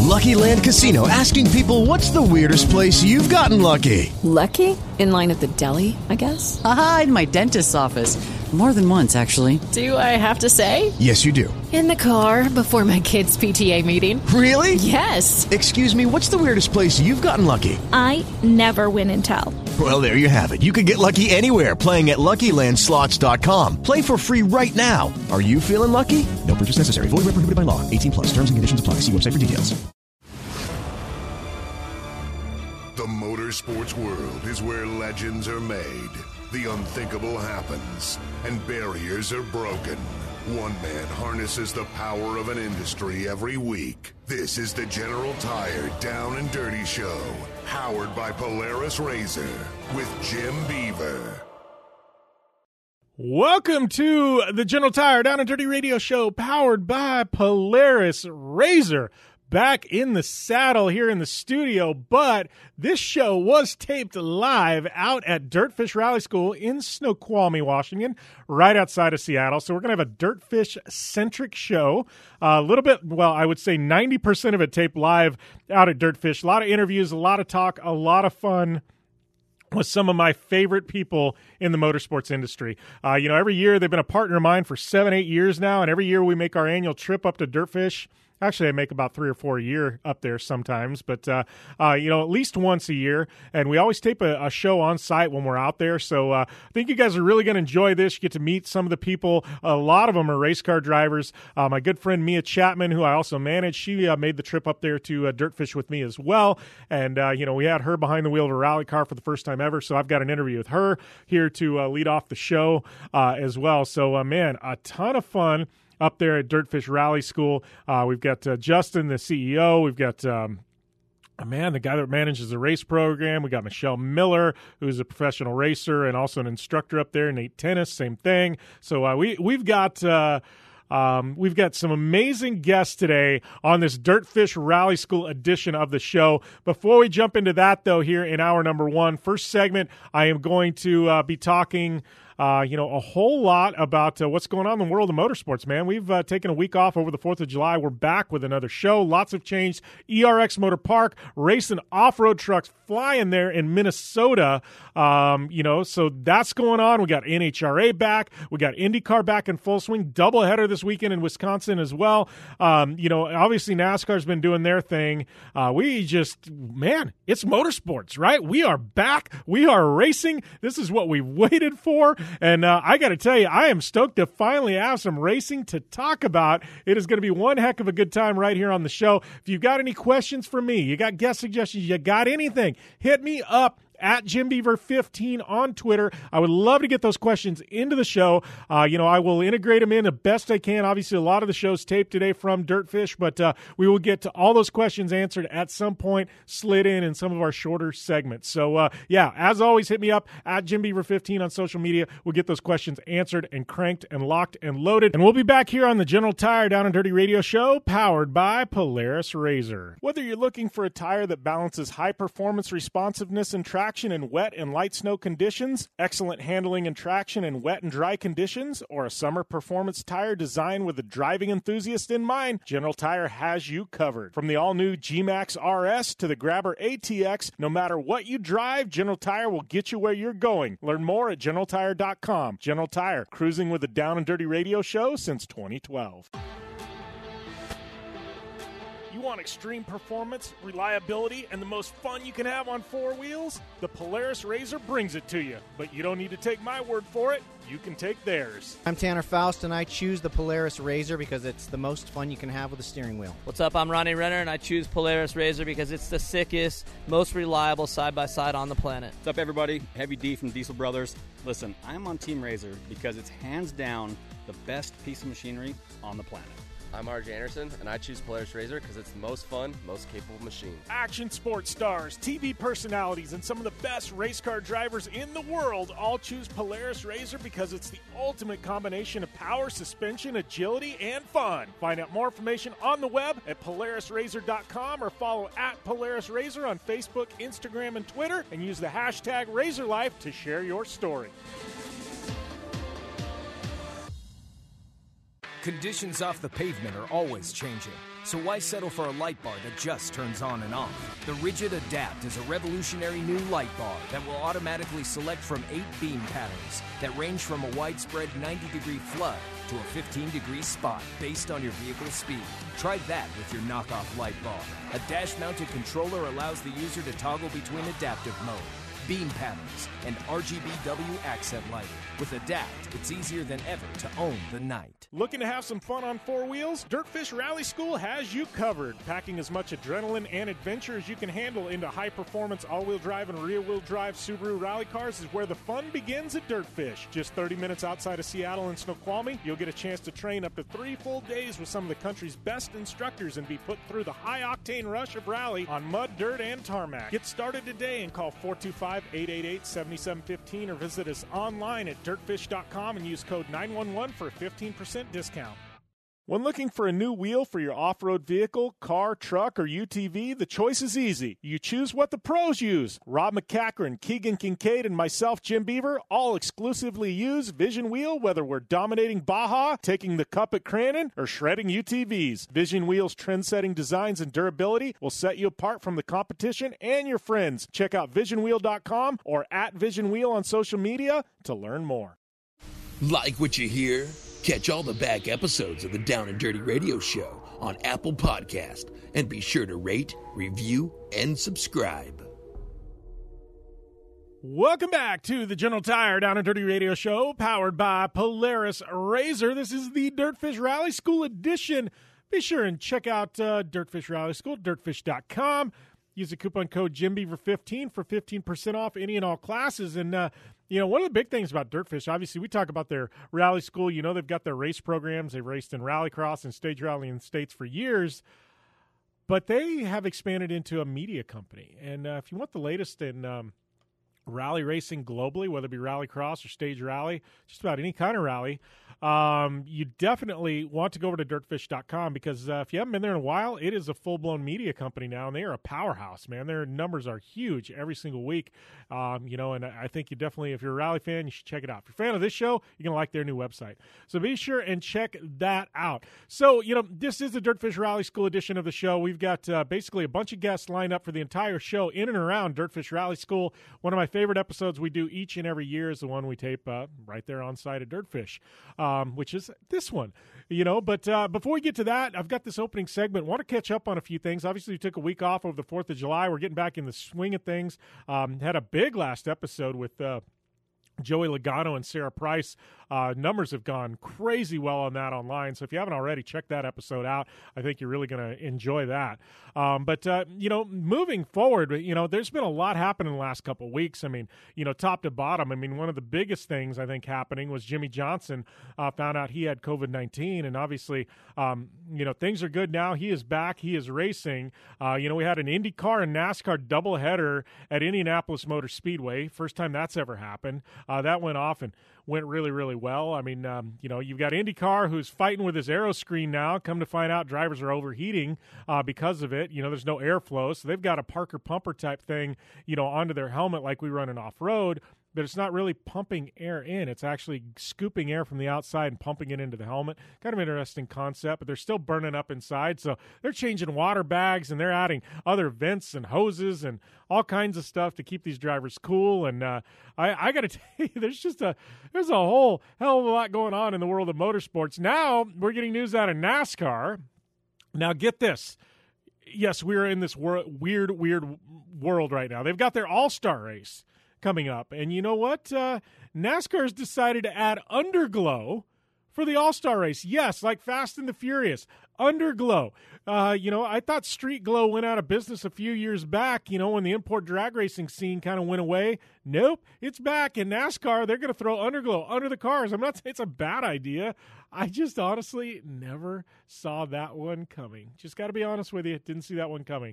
Lucky Land Casino, asking people, what's the weirdest place you've gotten lucky? Lucky? In line at the deli, I guess? Aha, in my dentist's office. More than once, actually. Do I have to say? Yes, you do. In the car before my kids' PTA meeting. Really? Yes. Excuse me, what's the weirdest place you've gotten lucky? I never win and tell. Well, there you have it. You can get lucky anywhere, playing at LuckyLandSlots.com. Play for free right now. Are you feeling lucky? No purchase necessary. Void where prohibited by law. 18 plus. Terms and conditions apply. See website for details. The motorsports world is where legends are made, the unthinkable happens, and barriers are broken. One man harnesses the power of an industry every week. This is the General Tire Down and Dirty Show, powered by Polaris RZR, with Jim Beaver. Welcome to the General Tire Down and Dirty Radio Show, powered by Polaris RZR. Back in the saddle here in the studio, but this show was taped live out at Dirtfish Rally School in Snoqualmie, Washington, right outside of Seattle. So we're going to have a Dirtfish-centric show. A little bit, well, I would say 90% of it taped live out at Dirtfish. A lot of interviews, a lot of talk, a lot of fun with some of my favorite people in the motorsports industry. Every year they've been a partner of mine for 7-8 years now, and every year we make our annual trip up to Dirtfish. Actually, I make about 3 or 4 a year up there sometimes, but, at least once a year. And we always tape a show on site when we're out there. So I think you guys are really going to enjoy this. You get to meet some of the people. A lot of them are race car drivers. My good friend Mia Chapman, who I also manage, she made the trip up there to Dirtfish with me as well. And, we had her behind the wheel of a rally car for the first time ever. So I've got an interview with her here to lead off the show as well. So, a ton of fun up there at Dirtfish Rally School. We've got Justin, the CEO. We've got the guy that manages the race program. We got Michelle Miller, who's a professional racer and also an instructor up there. Nate Tennis, same thing. So we've got some amazing guests today on this Dirtfish Rally School edition of the show. Before we jump into that, though, here in hour number one, first segment, I am going to be talking a whole lot about what's going on in the world of motorsports, man. We've taken a week off over the 4th of July. We're back with another show. Lots have changed. ERX Motor Park, racing off-road trucks flying there in Minnesota. So that's going on. We got NHRA back. We got IndyCar back in full swing. Doubleheader this weekend in Wisconsin as well. Obviously NASCAR's been doing their thing. It's motorsports, right? We are back. We are racing. This is what we've waited for. And I got to tell you, I am stoked to finally have some racing to talk about. It is going to be one heck of a good time right here on the show. If you've got any questions for me, you got guest suggestions, you got anything, hit me up at Jim Beaver 15 on Twitter. I would love to get those questions into the show. I will integrate them in the best I can. Obviously, a lot of the show's taped today from Dirtfish, but we will get to all those questions answered at some point, slid in some of our shorter segments. So, as always, hit me up at Jim Beaver 15 on social media. We'll get those questions answered and cranked and locked and loaded. And we'll be back here on the General Tire Down and Dirty Radio Show, powered by Polaris RZR. Whether you're looking for a tire that balances high performance, responsiveness, and traction in wet and light snow conditions, excellent handling and traction in wet and dry conditions, or a summer performance tire designed with the driving enthusiast in mind, General Tire has you covered. From the all-new G-Max RS to the Grabber ATX, no matter what you drive, General Tire will get you where you're going. Learn more at GeneralTire.com. General Tire, cruising with the Down and Dirty Radio Show since 2012. You want extreme performance, reliability, and the most fun you can have on four wheels? The Polaris RZR brings it to you. But you don't need to take my word for it. You can take theirs. I'm Tanner Faust, and I choose the Polaris RZR because it's the most fun you can have with a steering wheel. What's up? I'm Ronnie Renner, and I choose Polaris RZR because it's the sickest, most reliable side-by-side on the planet. What's up, everybody? Heavy D from Diesel Brothers. Listen, I'm on Team RZR because it's hands down the best piece of machinery on the planet. I'm RJ Anderson, and I choose Polaris RZR because it's the most fun, most capable machine. Action sports stars, TV personalities, and some of the best race car drivers in the world all choose Polaris RZR because it's the ultimate combination of power, suspension, agility, and fun. Find out more information on the web at PolarisRZR.com or follow at Polaris RZR on Facebook, Instagram, and Twitter, and use the hashtag RazorLife to share your story. Conditions off the pavement are always changing, so why settle for a light bar that just turns on and off? The Rigid Adapt is a revolutionary new light bar that will automatically select from 8 beam patterns that range from a widespread 90-degree flood to a 15-degree spot based on your vehicle's speed. Try that with your knockoff light bar. A dash-mounted controller allows the user to toggle between adaptive mode, beam patterns, and RGBW accent lighting. With Adapt, it's easier than ever to own the night. Looking to have some fun on four wheels? Dirtfish Rally School has you covered. Packing as much adrenaline and adventure as you can handle into high-performance all-wheel drive and rear-wheel drive Subaru rally cars is where the fun begins at Dirtfish. Just 30 minutes outside of Seattle in Snoqualmie, you'll get a chance to train up to 3 full days with some of the country's best instructors and be put through the high-octane rush of rally on mud, dirt, and tarmac. Get started today and call 425-888-7715 or visit us online at dirtfish.com and use code 911 for a 15% discount. When looking for a new wheel for your off-road vehicle, car, truck, or UTV, the choice is easy. You choose what the pros use. Rob McCachran, Keegan Kincaid, and myself, Jim Beaver, all exclusively use Vision Wheel, whether we're dominating Baja, taking the cup at Crandon, or shredding UTVs. Vision Wheel's trend-setting designs and durability will set you apart from the competition and your friends. Check out visionwheel.com or at Vision Wheel on social media to learn more. Like what you hear? Catch all the back episodes of the Down and Dirty Radio Show on Apple Podcast, and be sure to rate, review, and subscribe. Welcome back to the General Tire Down and Dirty Radio Show, powered by Polaris RZR. This is the Dirtfish Rally School edition. Be sure and check out Dirtfish Rally School, dirtfish.com. Use the coupon code JimBeaver15 for 15% off any and all classes. And, one of the big things about Dirtfish, obviously, we talk about their rally school. They've got their race programs. They've raced in rallycross and stage rally in the States for years. But they have expanded into a media company. And if you want the latest in rally racing globally, whether it be rallycross or stage rally, just about any kind of rally, you definitely want to go over to dirtfish.com because if you haven't been there in a while, it is a full-blown media company now, and they are a powerhouse, man. Their numbers are huge every single week, and I think you definitely, if you're a rally fan, you should check it out. If you're a fan of this show, you're going to like their new website. So be sure and check that out. So, this is the Dirtfish Rally School edition of the show. We've got basically a bunch of guests lined up for the entire show in and around Dirtfish Rally School. One of my favorite episodes we do each and every year is the one we tape right there on site at Dirtfish, which is this one, But before we get to that, I've got this opening segment. Want to catch up on a few things. Obviously, we took a week off over the 4th of July. We're getting back in the swing of things. Had a big last episode with Joey Logano and Sarah Price. Numbers have gone crazy well on that online. So if you haven't already, check that episode out. I think you're really going to enjoy that. But moving forward, there's been a lot happening in the last couple of weeks. I mean, top to bottom. I mean, one of the biggest things I think happening was Jimmy Johnson found out he had COVID-19. And obviously, things are good now. He is back. He is racing. We had an IndyCar and NASCAR doubleheader at Indianapolis Motor Speedway. First time that's ever happened. That went off and went really, really well. I mean, you've got IndyCar who's fighting with his aero screen now. Come to find out, drivers are overheating because of it. There's no airflow, so they've got a Parker Pumper type thing, onto their helmet like we run in off-road. But it's not really pumping air in. It's actually scooping air from the outside and pumping it into the helmet. Kind of interesting concept, but they're still burning up inside. So they're changing water bags, and they're adding other vents and hoses and all kinds of stuff to keep these drivers cool. And I got to tell you, there's a whole hell of a lot going on in the world of motorsports. Now we're getting news out of NASCAR. Now get this. Yes, we're in this weird world right now. They've got their All-Star race coming up. And you know what? NASCAR's decided to add underglow for the All-Star race. Yes, like Fast and the Furious. Underglow. I thought Street Glow went out of business a few years back, when the import drag racing scene kind of went away. Nope, it's back. In NASCAR, they're going to throw underglow under the cars. I'm not saying it's a bad idea. I just honestly never saw that one coming. Just got to be honest with you. Didn't see that one coming.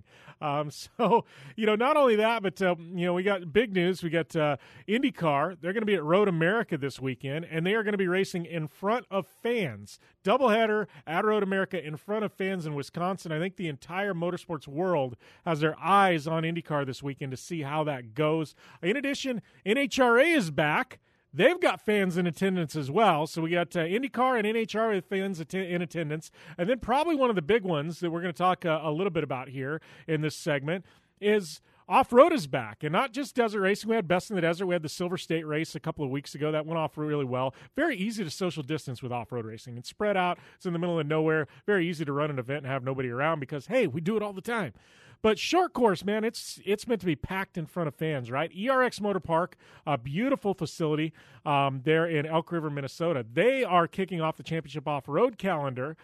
So, not only that, but, we got big news. We got IndyCar. They're going to be at Road America this weekend, and they are going to be racing in front of fans. Doubleheader at Road America in front of fans in Wisconsin. I think the entire motorsports world has their eyes on IndyCar this weekend to see how that goes. In addition, NHRA is back. they've got fans in attendance as well. So we got IndyCar and NHRA fans in attendance. And then probably one of the big ones that we're going to talk a little bit about here in this segment is off-road is back, and not just desert racing. We had Best in the Desert. We had the Silver State race a couple of weeks ago. That went off really well. Very easy to social distance with off-road racing. It's spread out. It's in the middle of nowhere. Very easy to run an event and have nobody around because, hey, we do it all the time. But short course, man, it's meant to be packed in front of fans, right? ERX Motor Park, a beautiful facility there in Elk River, Minnesota. They are kicking off the championship off-road calendar.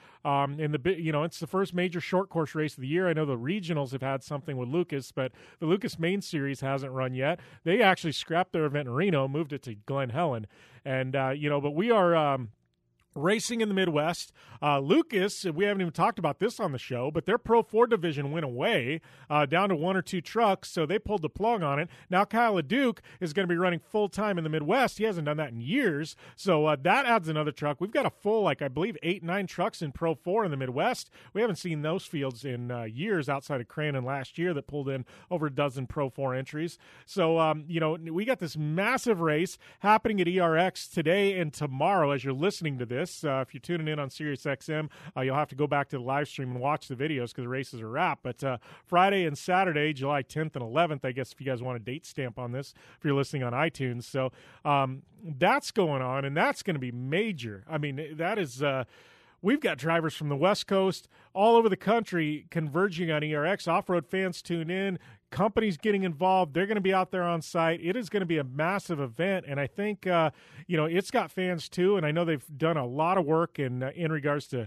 It's the first major short course race of the year. I know the regionals have had something with Lucas, but the Lucas Main Series hasn't run yet. They actually scrapped their event in Reno, moved it to Glen Helen, and but we are. Racing in the Midwest. Lucas, we haven't even talked about this on the show, but their Pro 4 division went away down to 1 or 2 trucks, so they pulled the plug on it. Now Kyle LeDuc is going to be running full-time in the Midwest. He hasn't done that in years, so that adds another truck. We've got a full, I believe, 8-9 trucks in Pro 4 in the Midwest. We haven't seen those fields in years outside of Crandon last year that pulled in over a dozen Pro 4 entries. So, we got this massive race happening at ERX today and tomorrow as you're listening to this. If you're tuning in on Sirius XM, you'll have to go back to the live stream and watch the videos because the races are wrapped. But Friday and Saturday, July 10th and 11th, I guess if you guys want a date stamp on this, if you're listening on iTunes. So that's going on, and that's going to be major. I mean, that is we've got drivers from the West Coast all over the country converging on ERX. Off-road fans tune in. Companies getting involved. They're going to be out there on site. It is going to be a massive event, and I think it's got fans too. And I know they've done a lot of work in regards to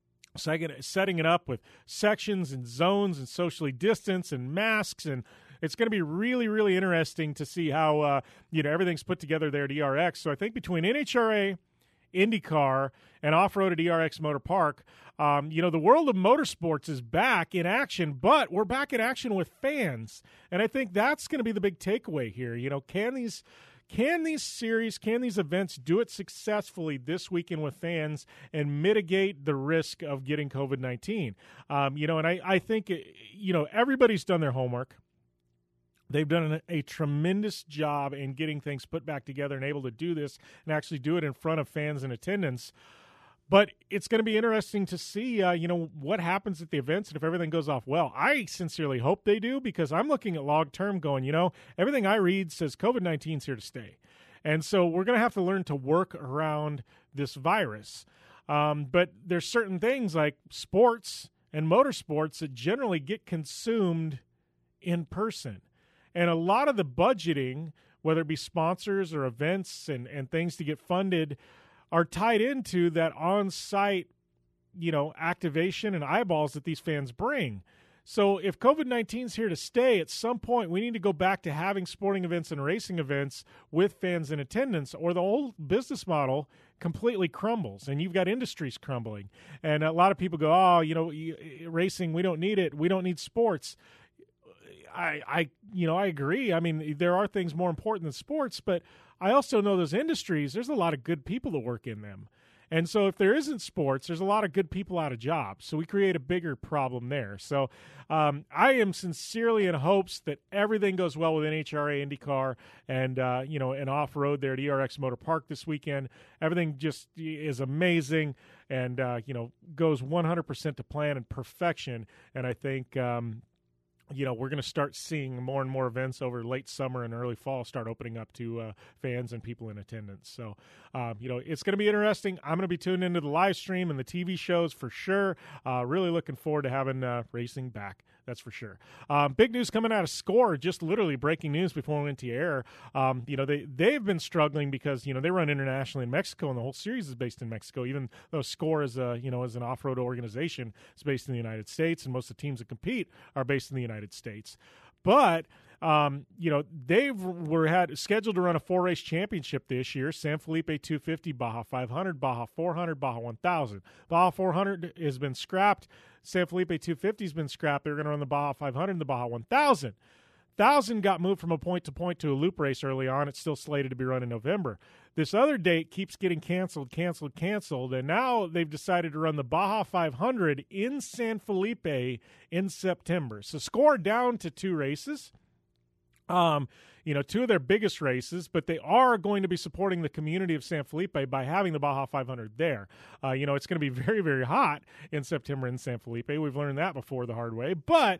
setting it up with sections and zones and socially distanced and masks, and it's going to be really, really interesting to see how everything's put together there at ERX. So I think between NHRA, IndyCar, and off-road at ERX Motor Park, the world of motorsports is back in action, but we're back in action with fans. And I think that's going to be the big takeaway here. Can these events do it successfully this weekend with fans and mitigate the risk of getting COVID-19? And I think, everybody's done their homework. They've done a tremendous job in getting things put back together and able to do this and actually do it in front of fans in attendance. But it's going to be interesting to see, what happens at the events and if everything goes off well. I sincerely hope they do because I'm looking at long-term going, everything I read says COVID-19 is here to stay. And so we're going to have to learn to work around this virus. But there's certain things like sports and motorsports that generally get consumed in person. And a lot of the budgeting, whether it be sponsors or events and things to get funded, are tied into that on-site, activation and eyeballs that these fans bring. So if COVID-19 is here to stay, at some point we need to go back to having sporting events and racing events with fans in attendance, or the whole business model completely crumbles, and you've got industries crumbling. And a lot of people go, racing, we don't need it. We don't need sports. I agree. I mean, there are things more important than sports, but I also know those industries, there's a lot of good people that work in them. And so if there isn't sports, there's a lot of good people out of jobs. So we create a bigger problem there. So I am sincerely in hopes that everything goes well with NHRA, IndyCar, and, and off-road there at ERX Motor Park this weekend. Everything just is amazing and, goes 100% to plan and perfection. And I think we're going to start seeing more and more events over late summer and early fall start opening up to fans and people in attendance. So, it's going to be interesting. I'm going to be tuning into the live stream and the TV shows for sure. Really looking forward to having racing back. That's for sure. Big news coming out of SCORE, just literally breaking news before we went to air. They've been struggling because, they run internationally in Mexico, and the whole series is based in Mexico, even though SCORE is as an off-road organization, is based in the United States, and most of the teams that compete are based in the United States. But they had scheduled to run a 4-race championship this year: San Felipe 250, Baja 500, Baja 400, Baja 1000. Baja 400 has been scrapped. San Felipe 250 has been scrapped. They're going to run the Baja 500 and the Baja 1000. 1000 got moved from a point-to-point to a loop race early on. It's still slated to be run in November. This other date keeps getting canceled, and now they've decided to run the Baja 500 in San Felipe in September. So SCORE down to 2 races. Two of their biggest races, but they are going to be supporting the community of San Felipe by having the Baja 500 there. It's going to be very, very hot in September in San Felipe. We've learned that before the hard way, but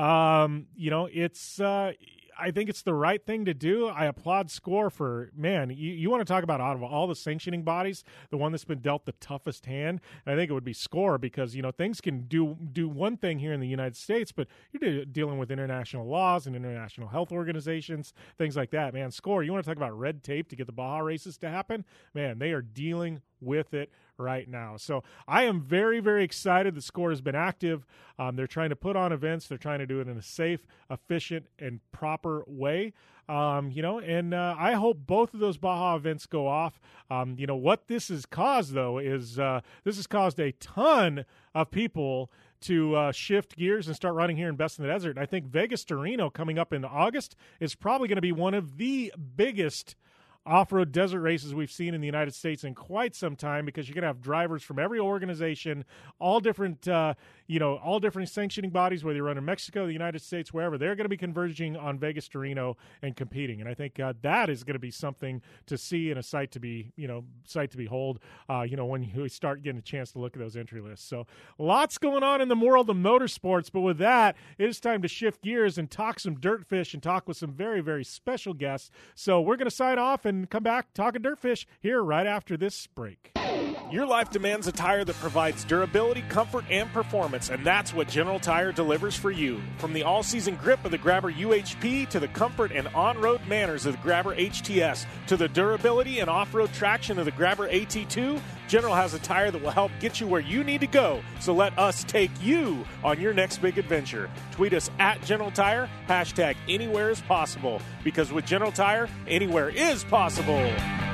I think it's the right thing to do. I applaud SCORE for, you want to talk about out of all the sanctioning bodies, the one that's been dealt the toughest hand, and I think it would be SCORE because, things can do one thing here in the United States, but you're dealing with international laws and international health organizations, things like that. Man, SCORE, you want to talk about red tape to get the Baja races to happen? Man, they are dealing with it right now. So I am very, very excited that SCORE has been active. They're trying to put on events. They're trying to do it in a safe, efficient, and proper way. I hope both of those Baja events go off. What this has caused, though, is this has caused a ton of people to shift gears and start running here in Best in the Desert. I think Vegas to Reno coming up in August is probably going to be one of the biggest off-road desert races we've seen in the United States in quite some time, because you're going to have drivers from every organization, all different sanctioning bodies, whether you run in Mexico, the United States, wherever. They're going to be converging on Vegas to Reno and competing, and I think that is going to be something to see and a sight to behold. When you start getting a chance to look at those entry lists. So lots going on in the world of motorsports, but with that, it is time to shift gears and talk some Dirtfish and talk with some very, very special guests. So we're going to sign off and come back talking Dirtfish here right after this break. Your life demands a tire that provides durability, comfort, and performance, and that's what General Tire delivers for you. From the all-season grip of the Grabber UHP to the comfort and on-road manners of the Grabber HTS to the durability and off-road traction of the Grabber AT2, General has a tire that will help get you where you need to go. So let us take you on your next big adventure. Tweet us at General Tire, hashtag anywhere is possible, because with General Tire, anywhere is possible.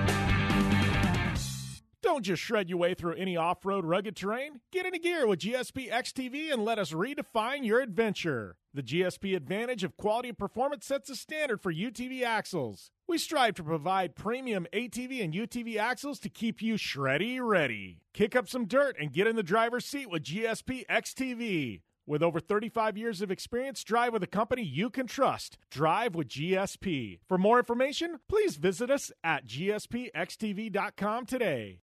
Don't just shred your way through any off-road rugged terrain. Get into gear with GSP XTV and let us redefine your adventure. The GSP advantage of quality and performance sets a standard for UTV axles. We strive to provide premium ATV and UTV axles to keep you shreddy ready. Kick up some dirt and get in the driver's seat with GSP XTV. With over 35 years of experience, drive with a company you can trust. Drive with GSP. For more information, please visit us at gspxtv.com today.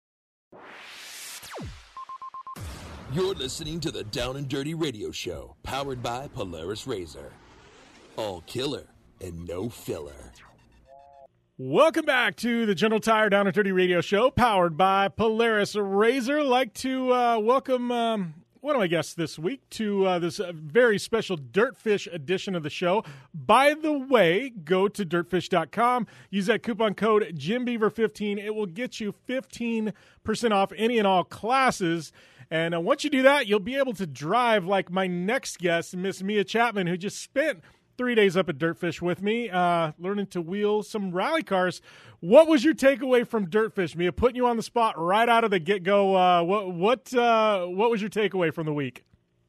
You're listening to the Down and Dirty Radio Show, powered by Polaris Razor. All killer and no filler. Welcome back to the General Tire Down and Dirty Radio Show, powered by Polaris Razor. Like to welcome one of my guests this week to this very special Dirtfish edition of the show. By the way, go to dirtfish.com. Use that coupon code JimBeaver15. It will get you 15% off any and all classes. And once you do that, you'll be able to drive like my next guest, Miss Mia Chapman, who just spent 3 days up at Dirtfish with me, learning to wheel some rally cars. What was your takeaway from Dirtfish, Mia? Putting you on the spot right out of the get-go. What was your takeaway from the week?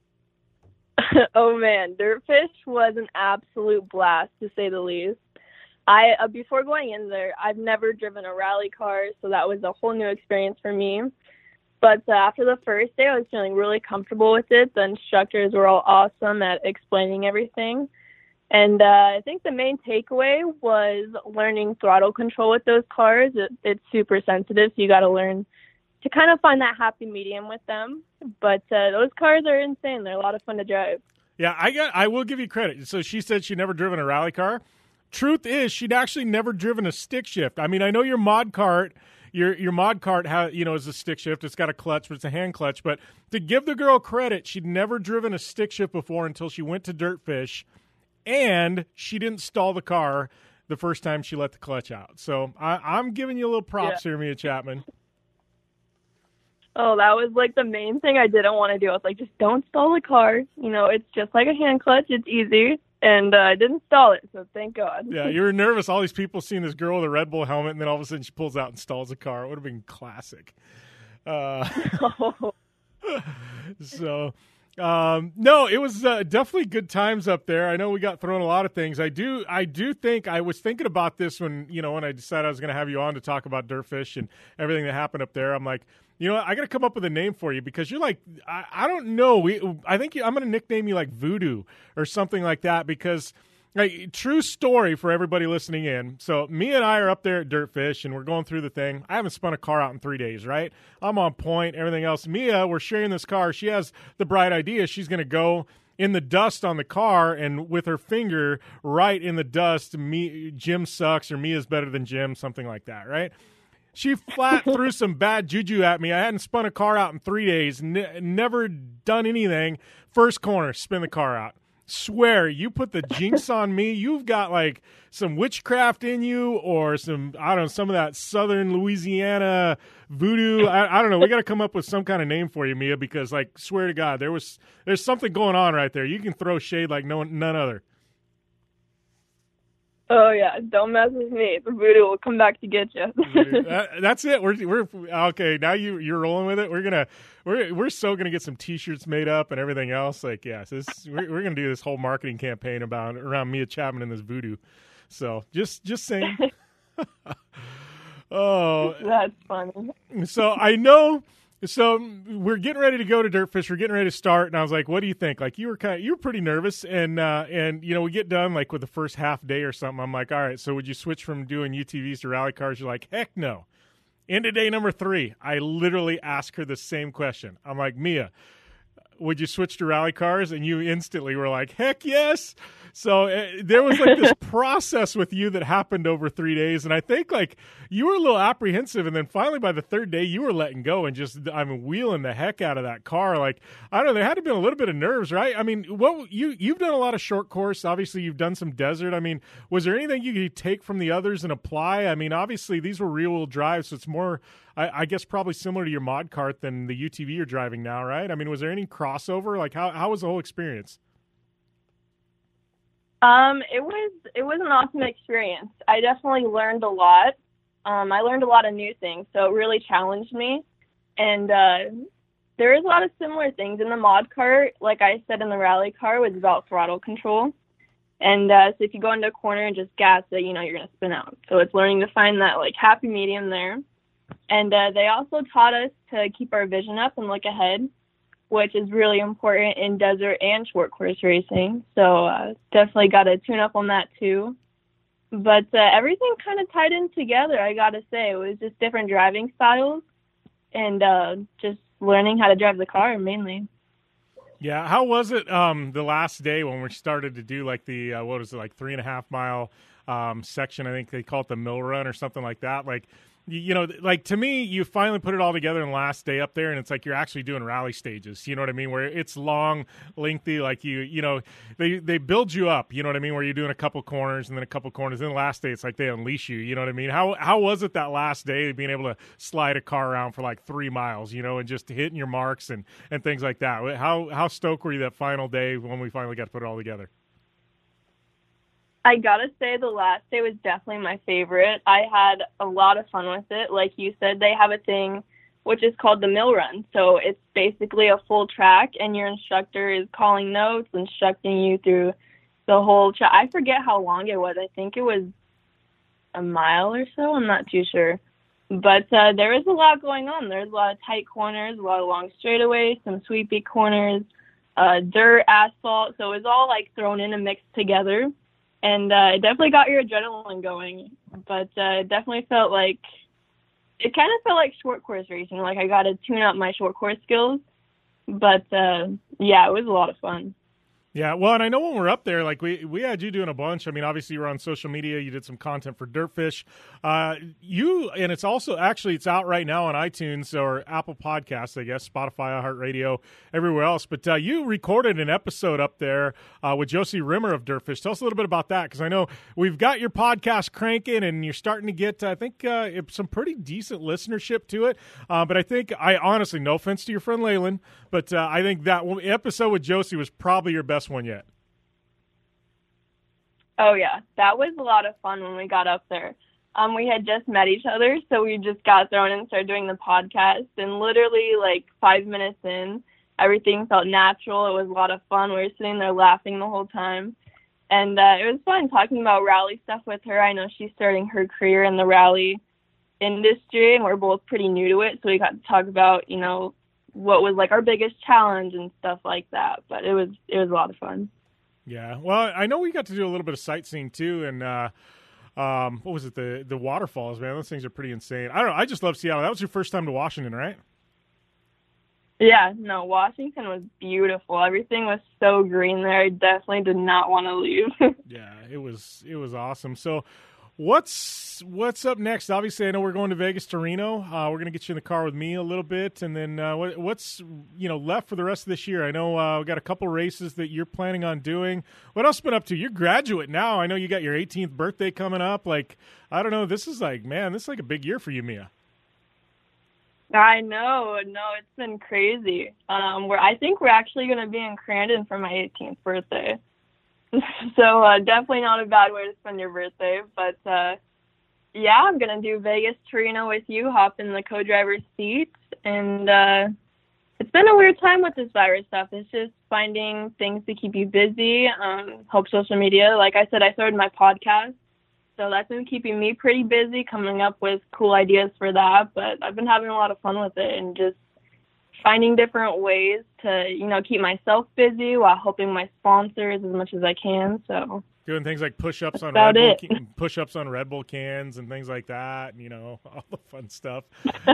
Oh man, Dirtfish was an absolute blast, to say the least. Before going in there, I've never driven a rally car, so that was a whole new experience for me. But after the first day, I was feeling really comfortable with it. The instructors were all awesome at explaining everything. And I think the main takeaway was learning throttle control with those cars. It's super sensitive, so you got to learn to kind of find that happy medium with them. But those cars are insane. They're a lot of fun to drive. Yeah, I will give you credit. So she said she'd never driven a rally car. Truth is, she'd actually never driven a stick shift. I mean, I know your mod cart. Your mod cart is a stick shift. It's got a clutch, but it's a hand clutch. But to give the girl credit, she'd never driven a stick shift before until she went to Dirtfish, and she didn't stall the car the first time she let the clutch out. So I'm giving you a little props here, Mia Chapman. Oh, that was like the main thing I didn't want to do. I was like, just don't stall the car. It's just like a hand clutch. It's easy. And I didn't stall it, so thank God. Yeah, you were nervous. All these people seeing this girl with a Red Bull helmet, and then all of a sudden she pulls out and stalls a car. It would have been classic. So, no, it was definitely good times up there. I know we got thrown a lot of things. I do think I was thinking about this when I decided I was going to have you on to talk about Dirtfish and everything that happened up there. I'm like, I got to come up with a name for you because you're like, I don't know. I think I'm going to nickname you like Voodoo or something like that because, Like, true story for everybody listening in. So Mia and I are up there at Dirtfish, and we're going through the thing. I haven't spun a car out in 3 days, right? I'm on point, everything else. Mia, we're sharing this car. She has the bright idea. She's going to go in the dust on the car, and with her finger right in the dust, Jim sucks or Mia's better than Jim, something like that, right? She flat threw some bad juju at me. I hadn't spun a car out in 3 days, never done anything. First corner, spin the car out. Swear, you put the jinx on me. You've got like some witchcraft in you, or some, I don't know, some of that Southern Louisiana voodoo. I don't know. We got to come up with some kind of name for you, Mia, because like, swear to God, there's something going on right there. You can throw shade like none other. Oh yeah, don't mess with me. The voodoo will come back to get you. That's it. We're okay. Now you're rolling with it. We're so gonna get some T-shirts made up and everything else. Like, yes, we're gonna do this whole marketing campaign around Mia Chapman and this voodoo. So just saying. Oh, that's funny. So I know. So we're getting ready to go to Dirtfish. We're getting ready to start, and I was like, "What do you think?" Like, you were pretty nervous, and you know, we get done like with the first half day or something. I'm like, "All right, so would you switch from doing UTVs to rally cars?" You're like, "Heck no." Into day number 3, I literally asked her the same question. I'm like, "Mia, would you switch to rally cars?" And you instantly were like, "Heck yes." So there was like this process with you that happened over 3 days. And I think like you were a little apprehensive. And then finally by the third day, you were letting go and just, wheeling the heck out of that car. Like, I don't know, there had to be a little bit of nerves, right? I mean, you've done a lot of short course. Obviously, you've done some desert. I mean, was there anything you could take from the others and apply? I mean, obviously, these were rear-wheel drive, so it's more, I guess, probably similar to your mod cart than the UTV you're driving now, right? I mean, was there any crossover? Like, how was the whole experience? It was an awesome experience. I definitely learned a lot. I learned a lot of new things, so it really challenged me. And there is a lot of similar things in the mod cart. Like I said, in the rally car was about throttle control. And so if you go into a corner and just gas it, you know you're going to spin out. So it's learning to find that like happy medium there. And they also taught us to keep our vision up and look ahead, which is really important in desert and short course racing. So definitely got to tune up on that too. But everything kind of tied in together, I got to say. It was just different driving styles and just learning how to drive the car mainly. Yeah, how was it the last day when we started to do like the, 3.5 mile section? I think they call it the mill run or something like that. Like, you know, like to me, you finally put it all together in the last day up there, and it's like you're actually doing rally stages. You know what I mean? Where it's long, lengthy, like you know, they build you up. You know what I mean? Where you're doing a couple corners and then a couple corners. Then the last day, it's like they unleash you. You know what I mean? How was it that last day being able to slide a car around for like 3 miles? You know, and just hitting your marks and things like that. How stoked were you that final day when we finally got to put it all together? I gotta say the last day was definitely my favorite. I had a lot of fun with it. Like you said, they have a thing which is called the mill run. So it's basically a full track, and your instructor is calling notes, instructing you through the whole track. I forget how long it was. I think it was a mile or so. I'm not too sure. But there is a lot going on. There's a lot of tight corners, a lot of long straightaways, some sweepy corners, dirt, asphalt. So it was all like thrown in and mixed together. And it definitely got your adrenaline going, but it definitely felt like short course racing. Like I got to tune up my short course skills, but yeah, it was a lot of fun. Yeah, well, and I know when we're up there, like we had you doing a bunch. I mean, obviously you were on social media. You did some content for Dirtfish. And it's also actually it's out right now on iTunes or Apple Podcasts, I guess, Spotify, iHeartRadio, everywhere else. But you recorded an episode up there with Josie Rimmer of Dirtfish. Tell us a little bit about that, because I know we've got your podcast cranking and you're starting to get, I think, some pretty decent listenership to it. But I think I honestly, no offense to your friend Leyland, but I think that episode with Josie was probably your best one yet. Oh yeah, that was a lot of fun when we got up there. We had just met each other, so we just got thrown in and started doing the podcast, and literally like 5 minutes in, everything felt natural. It was a lot of fun. We were sitting there laughing the whole time, and it was fun talking about rally stuff with her. I know she's starting her career in the rally industry, and we're both pretty new to it, so we got to talk about, you know, what was like our biggest challenge and stuff like that. But it was a lot of fun. Yeah. Well, I know we got to do a little bit of sightseeing too, and what was it? The waterfalls, man. Those things are pretty insane. I don't know. I just love Seattle. That was your first time to Washington, right? Yeah, no, Washington was beautiful. Everything was so green there. I definitely did not want to leave. Yeah, it was awesome. So what's up next? Obviously, I know we're going to Vegas to Reno. We're going to get you in the car with me a little bit, and then what's left for the rest of this year? I know we got a couple races that you're planning on doing. What else been up to? You're graduate now. I know you got your 18th birthday coming up. Like, I don't know. This is like a big year for you, Mia. I know. No, it's been crazy. I think we're actually going to be in Crandon for my 18th birthday. So definitely not a bad way to spend your birthday. But, yeah, I'm going to do Vegas to Reno with you, hop in the co-driver's seat. And it's been a weird time with this virus stuff. It's just finding things to keep you busy, help social media. Like I said, I started my podcast. So that's been keeping me pretty busy, coming up with cool ideas for that. But I've been having a lot of fun with it and just finding different ways to, keep myself busy while helping my sponsors as much as I can. So doing things like push-ups on Red Bull cans and things like that, and, all the fun stuff.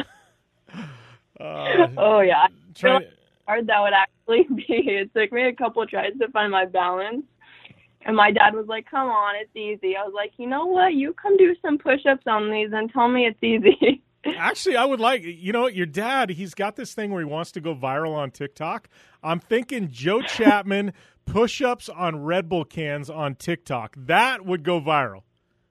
Oh, yeah. I feel like how hard that would actually be. It took me a couple of tries to find my balance. And my dad was like, come on, it's easy. I was like, you know what? You come do some push-ups on these and tell me it's easy. Actually, I would like, your dad, he's got this thing where he wants to go viral on TikTok. I'm thinking Joe Chapman push-ups on Red Bull cans on TikTok. That would go viral.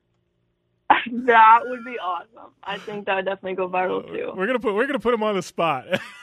That would be awesome. I think that would definitely go viral too. We're gonna put him on the spot.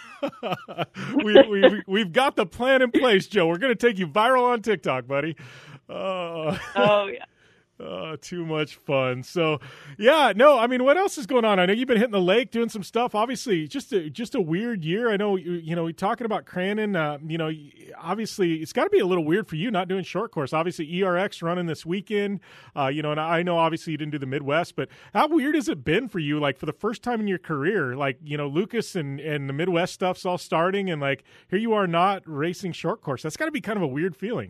We've got the plan in place, Joe. We're gonna take you viral on TikTok, buddy. Oh yeah. Too much fun. So, yeah, no, I mean, what else is going on? I know you've been hitting the lake, doing some stuff. Obviously, just a weird year. I know, we're talking about Crandon. Obviously, it's got to be a little weird for you not doing short course. Obviously, ERX running this weekend. And I know obviously you didn't do the Midwest, but how weird has it been for you? Like for the first time in your career, like Lucas and the Midwest stuff's all starting, and like here you are not racing short course. That's got to be kind of a weird feeling.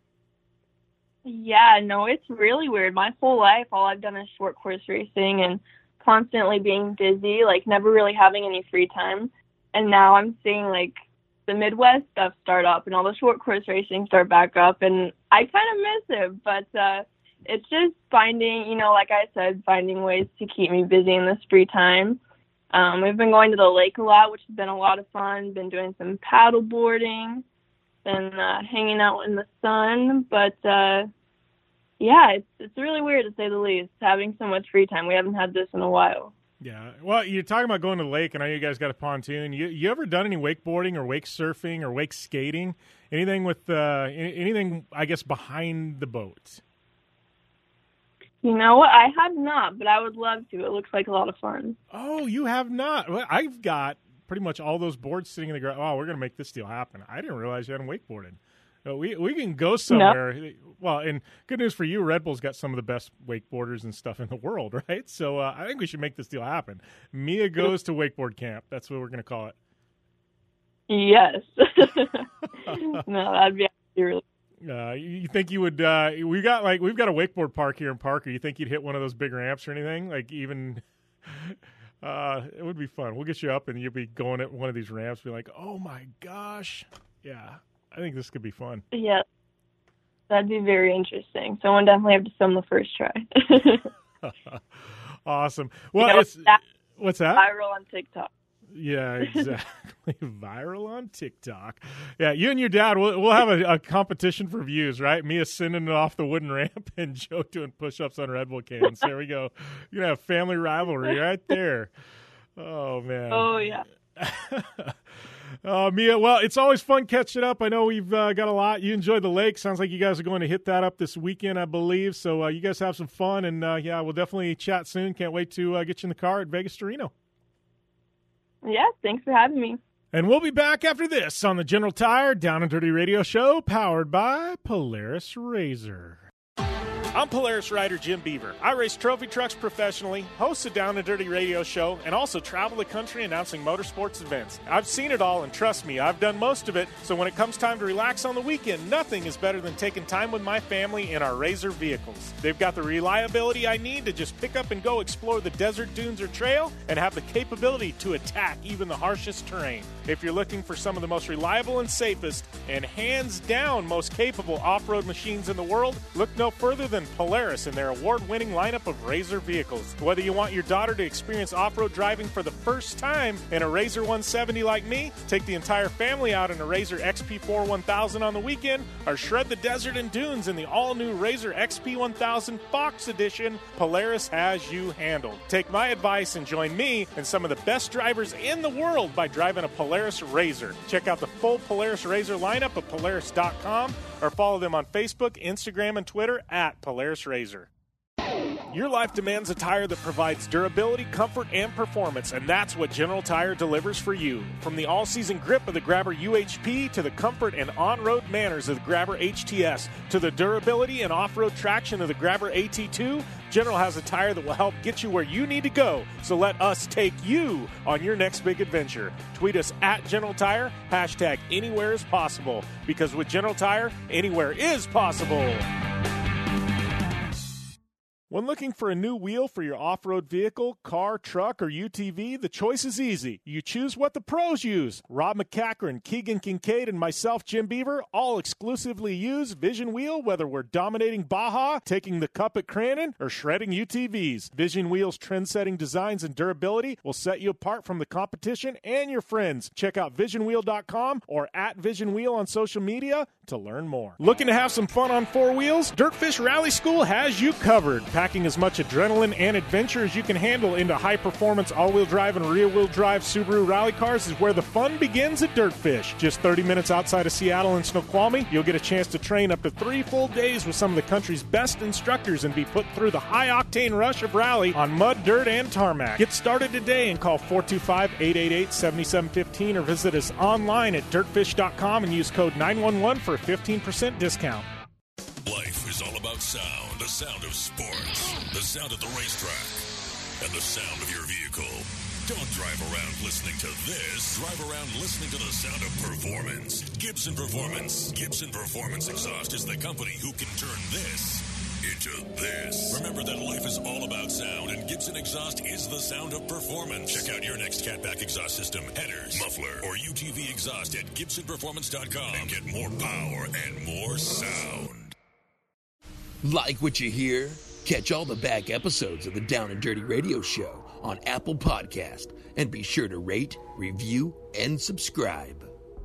Yeah, no, it's really weird. My whole life, all I've done is short course racing and constantly being busy, like never really having any free time. And now I'm seeing like the Midwest stuff start up and all the short course racing start back up. And I kind of miss it, but it's just finding, like I said, finding ways to keep me busy in this free time. We've been going to the lake a lot, which has been a lot of fun. Been doing some paddle boarding. Been hanging out in the sun, but yeah, it's really weird to say the least, having so much free time. We haven't had this in a while. Yeah, well, you're talking about going to the lake, and I know you guys got a pontoon. You ever done any wakeboarding or wake surfing or wake skating? Anything with anything, I guess, behind the boat? You know what? I have not, but I would love to. It looks like a lot of fun. Oh, you have not? Well, I've got pretty much all those boards sitting in the ground. Oh, we're going to make this deal happen. I didn't realize you hadn't wakeboarded. We can go somewhere. No. Well, and good news for you, Red Bull's got some of the best wakeboarders and stuff in the world, right? So I think we should make this deal happen. Mia goes to wakeboard camp. That's what we're going to call it. Yes. No, that'd be really. You think you would? We've got a wakeboard park here in Parker. You think you'd hit one of those big ramps or anything? Like even. It would be fun. We'll get you up, and you'll be going at one of these ramps, be like, "Oh my gosh, yeah!" I think this could be fun. Yeah, that'd be very interesting. Someone definitely have to film the first try. Awesome. Well, what's that? Viral on TikTok. Yeah, exactly. Viral on TikTok. Yeah, you and your dad, we'll have a competition for views, right? Mia sending it off the wooden ramp and Joe doing push-ups on Red Bull cans. There we go. You're going to have family rivalry right there. Oh, man. Oh, yeah. Mia, well, it's always fun catching up. I know we've got a lot. You enjoyed the lake. Sounds like you guys are going to hit that up this weekend, I believe. So you guys have some fun, and, yeah, we'll definitely chat soon. Can't wait to get you in the car at Vegas to Reno. Yeah, thanks for having me. And we'll be back after this on the General Tire Down and Dirty Radio Show, powered by Polaris RZR. I'm Polaris rider Jim Beaver. I race trophy trucks professionally, host a Down and Dirty radio show, and also travel the country announcing motorsports events. I've seen it all, and trust me, I've done most of it, so when it comes time to relax on the weekend, nothing is better than taking time with my family in our RZR vehicles. They've got the reliability I need to just pick up and go explore the desert, dunes, or trail, and have the capability to attack even the harshest terrain. If you're looking for some of the most reliable and safest, and hands down most capable off-road machines in the world, look no further than Polaris and their award-winning lineup of RZR vehicles. Whether you want your daughter to experience off-road driving for the first time in a RZR 170 like me, take the entire family out in a RZR XP4 1000 on the weekend, or shred the desert and dunes in the all-new RZR XP 1000 Fox Edition, Polaris has you handled. Take my advice and join me and some of the best drivers in the world by driving a Polaris RZR. Check out the full Polaris RZR lineup at Polaris.com or follow them on Facebook, Instagram, and Twitter at Polaris RZR. Your life demands a tire that provides durability, comfort, and performance, and that's what General Tire delivers for you. From the all-season grip of the Grabber UHP to the comfort and on-road manners of the Grabber HTS to the durability and off-road traction of the Grabber AT2, General has a tire that will help get you where you need to go. So let us take you on your next big adventure. Tweet us at General Tire, hashtag anywhere is possible, because with General Tire, anywhere is possible. When looking for a new wheel for your off-road vehicle, car, truck, or UTV, the choice is easy. You choose what the pros use. Rob McCachran, Keegan Kincaid, and myself, Jim Beaver, all exclusively use Vision Wheel, whether we're dominating Baja, taking the cup at Crandon, or shredding UTVs. Vision Wheel's trend-setting designs and durability will set you apart from the competition and your friends. Check out visionwheel.com or at Vision Wheel on social media to learn more. Looking to have some fun on four wheels? Dirtfish Rally School has you covered. Packing as much adrenaline and adventure as you can handle into high-performance all-wheel drive and rear-wheel drive Subaru rally cars is where the fun begins at Dirtfish. Just 30 minutes outside of Seattle in Snoqualmie, you'll get a chance to train up to 3 full days with some of the country's best instructors and be put through the high-octane rush of rally on mud, dirt, and tarmac. Get started today and call 425-888-7715 or visit us online at dirtfish.com and use code 911 for a 15% discount. Life is all about sound, the sound of sports, the sound of the racetrack, and the sound of your vehicle. Don't drive around listening to this. Drive around listening to the sound of performance. Gibson Performance. Gibson Performance Exhaust is the company who can turn this into this. Remember that life is all about sound, and Gibson Exhaust is the sound of performance. Check out your next catback exhaust system, headers, muffler, or UTV exhaust at GibsonPerformance.com and get more power and more sound. Like what you hear? Catch all the back episodes of the Down and Dirty Radio Show on Apple Podcast, and be sure to rate, review, and subscribe.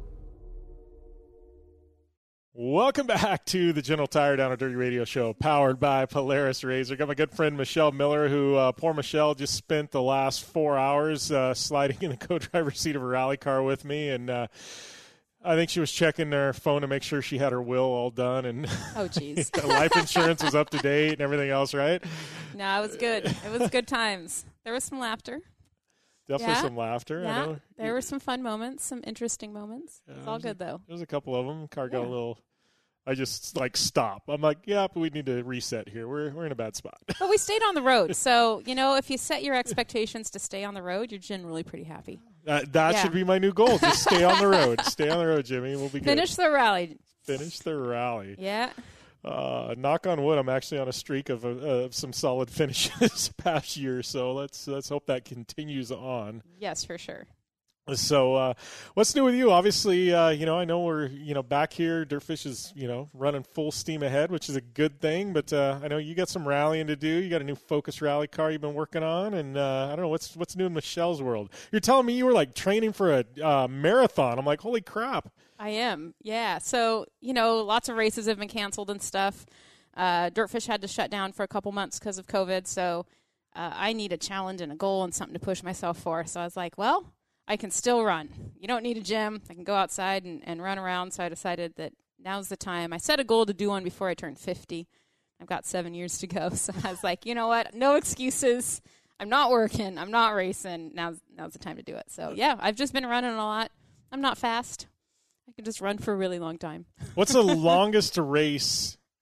Welcome back to the General Tire Down and Dirty Radio Show, powered by Polaris RZR. Got my good friend Michelle Miller, who poor Michelle just spent the last 4 hours sliding in the co-driver's seat of a rally car with me, and I think she was checking her phone to make sure she had her will all done, and oh, geez, life insurance was up to date and everything else, right? No, it was good. It was good times. There was some laughter. Definitely some laughter. Yeah, I know. There were some fun moments, some interesting moments. It was all good, though. There's a couple of them. Car got a little. I just stop. I'm like, yeah, but we need to reset here. We're in a bad spot. But we stayed on the road, so if you set your expectations to stay on the road, you're generally pretty happy. That should be my new goal. Just stay on the road. Stay on the road, Jimmy. We'll be good. Finish the rally. Finish the rally. Yeah. Knock on wood, I'm actually on a streak of some solid finishes past year, so let's hope that continues on. Yes, for sure. So what's new with you? Obviously, I know we're, back here. Dirtfish is, running full steam ahead, which is a good thing. But I know you got some rallying to do. You got a new Focus rally car you've been working on. And I don't know, what's new in Michelle's world? You're telling me you were, training for a marathon. I'm like, holy crap. I am, yeah. So, lots of races have been canceled and stuff. Dirtfish had to shut down for a couple months because of COVID. So I need a challenge and a goal and something to push myself for. So I was like, well, I can still run. You don't need a gym. I can go outside and run around. So I decided that now's the time. I set a goal to do one before I turned 50. I've got 7 years to go. So I was like, you know what? No excuses. I'm not working. I'm not racing. Now's the time to do it. So, yeah, I've just been running a lot. I'm not fast. I can just run for a really long time. What's the longest race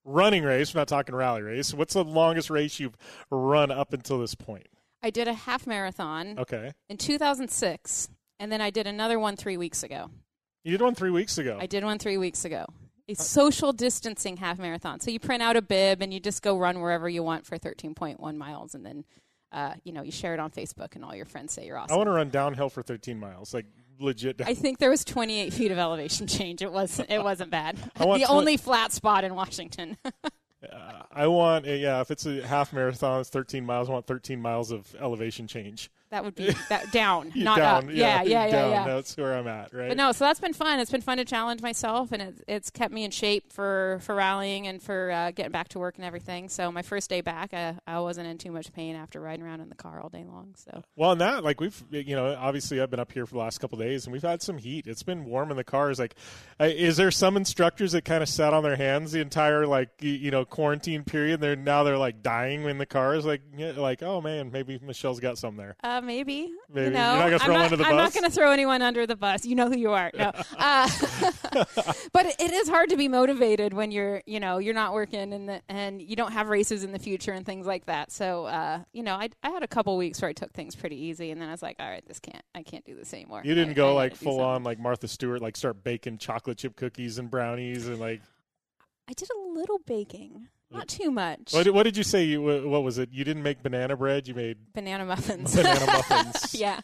running race, we're not talking rally race. What's the longest race you've run up until this point? I did a half marathon in 2006, and then I did another one 3 weeks ago. You did one 3 weeks ago? I did one 3 weeks ago. A social distancing half marathon. So you print out a bib, and you just go run wherever you want for 13.1 miles, and then you share it on Facebook, and all your friends say you're awesome. I want to run downhill for 13 miles, like legit. I think there was 28 feet of elevation change. It wasn't bad. The only flat spot in Washington. I want, if it's a half marathon, it's 13 miles. I want 13 miles of elevation change. That would be down, not down, up. Yeah. That's where I'm at, right? But no, so that's been fun. It's been fun to challenge myself, and it's kept me in shape for rallying and for getting back to work and everything. So my first day back, I wasn't in too much pain after riding around in the car all day long. So well, and that, like, we've, obviously I've been up here for the last couple of days, and we've had some heat. It's been warm in the cars. Like, is there some instructors that kind of sat on their hands the entire quarantine period? They're like dying in the cars, like oh man, maybe Michelle's got some there. Maybe. You're not going to throw them under the bus? I'm not going to throw anyone under the bus. You know who you are. No. But it is hard to be motivated when you're not working and you don't have races in the future and things like that. So, I had a couple weeks where I took things pretty easy, and then I was like, all right, I can't do this anymore. You didn't go full on like Martha Stewart, like start baking chocolate chip cookies and brownies and like. I did a little baking. Not too much. What did you say? What was it? You didn't make banana bread. You made banana muffins. Banana muffins. Yeah.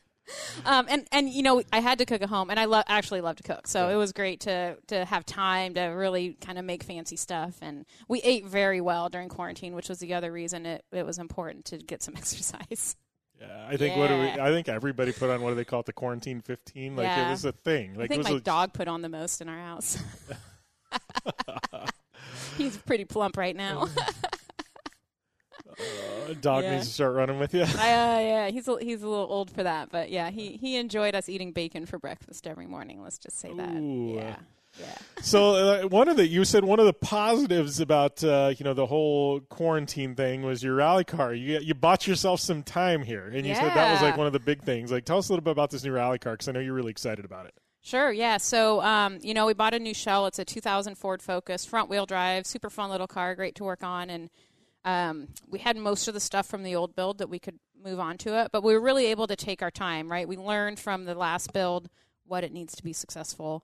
I had to cook at home, and I actually love to cook. So it was great to have time to really kind of make fancy stuff. And we ate very well during quarantine, which was the other reason it was important to get some exercise. Yeah, I think I think everybody put on, what do they call it, the quarantine 15? Like it was a thing. Like, I think my dog put on the most in our house. He's pretty plump right now. Dog needs to start running with you. He's a little old for that, but he enjoyed us eating bacon for breakfast every morning. Let's just say that. Ooh. Yeah. So you said one of the positives about the whole quarantine thing was your rally car. You bought yourself some time here, and you said that was like one of the big things. Like, tell us a little bit about this new rally car, because I know you're really excited about it. Sure, yeah. So, we bought a new shell. It's a 2000 Ford Focus, front-wheel drive, super fun little car, great to work on. And we had most of the stuff from the old build that we could move on to it, but we were really able to take our time, right? We learned from the last build what it needs to be successful.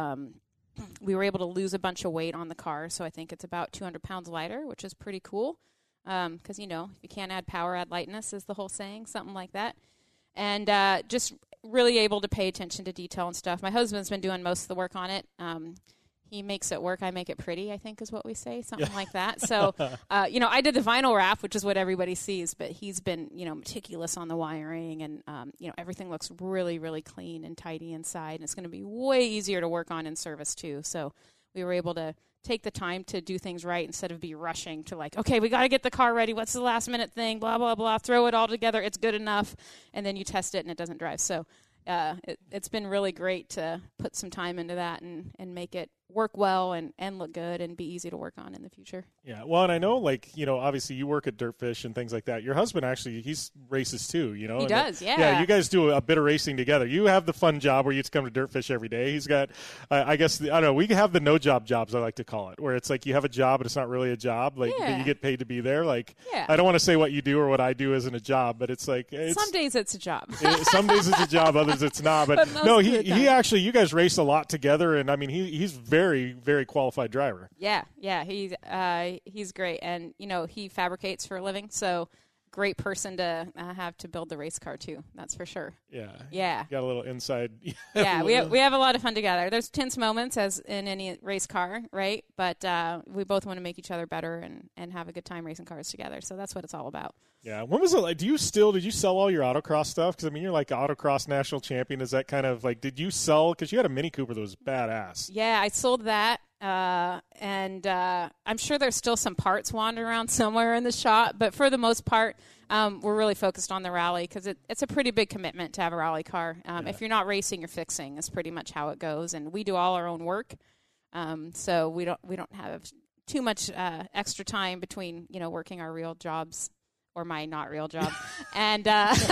We were able to lose a bunch of weight on the car, so I think it's about 200 pounds lighter, which is pretty cool. Because, if you can't add power, add lightness is the whole saying, something like that. And just really able to pay attention to detail and stuff. My husband's been doing most of the work on it. He makes it work. I make it pretty, I think is what we say, something like that. So, I did the vinyl wrap, which is what everybody sees, but he's been, meticulous on the wiring, and, everything looks really, really clean and tidy inside, and it's going to be way easier to work on in service too. So we were able to take the time to do things right instead of be rushing to like, okay, we got to get the car ready. What's the last minute thing? Blah, blah, blah. Throw it all together. It's good enough. And then you test it and it doesn't drive. So it's been really great to put some time into that and make it work well and look good and be easy to work on in the future. Yeah, well, and I know, obviously you work at Dirtfish and things like that. Your husband actually, he's races too, He does, yeah. Yeah, you guys do a bit of racing together. You have the fun job where you come to Dirtfish every day. He's got, I don't know, we have the no-job jobs, I like to call it, where it's like you have a job, but it's not really a job. But you get paid to be there. I don't want to say what you do or what I do isn't a job, but it's like... some days it's a job. Some days it's a job, others it's not. But no, he actually, you guys race a lot together, and I mean, he's very, very qualified driver. Yeah, he's great, and he fabricates for a living, so great person to have to build the race car too. That's for sure. Yeah. Got a little inside. Yeah, we have a lot of fun together. There's tense moments as in any race car, right? But we both want to make each other better and have a good time racing cars together. So that's what it's all about. Yeah. When was it like? Did you sell all your autocross stuff? Because I mean, you're like autocross national champion. Is that kind of like? Did you sell? Because you had a Mini Cooper that was badass. Yeah, I sold that. And I'm sure there's still some parts wandering around somewhere in the shop, but for the most part, we're really focused on the rally because it's a pretty big commitment to have a rally car. If you're not racing, you're fixing is pretty much how it goes, and we do all our own work, so we don't have too much extra time between working our real jobs or my not real job, and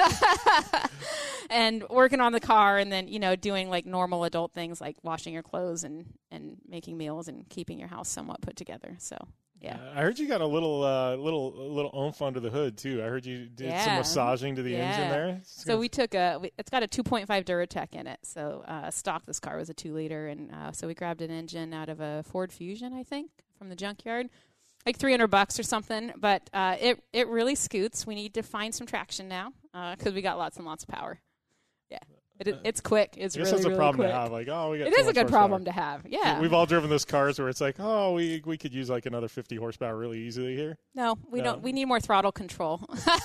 and working on the car, and then doing like normal adult things like washing your clothes and making meals and keeping your house somewhat put together. So. Yeah, I heard you got a little oomph under the hood too. I heard you did some massaging to the engine there. So we took it's got a 2.5 Duratec in it. So stock this car was a 2-liter, and so we grabbed an engine out of a Ford Fusion, I think, from the junkyard, like $300 or something. But it really scoots. We need to find some traction now because we got lots and lots of power. Yeah. It's quick. It's really, really quick. It's a problem quick. to have. Like, we got. It is a good problem to have. Yeah. We've all driven those cars where it's like, we could use like another 50 horsepower really easily here. No, we don't. We need more throttle control.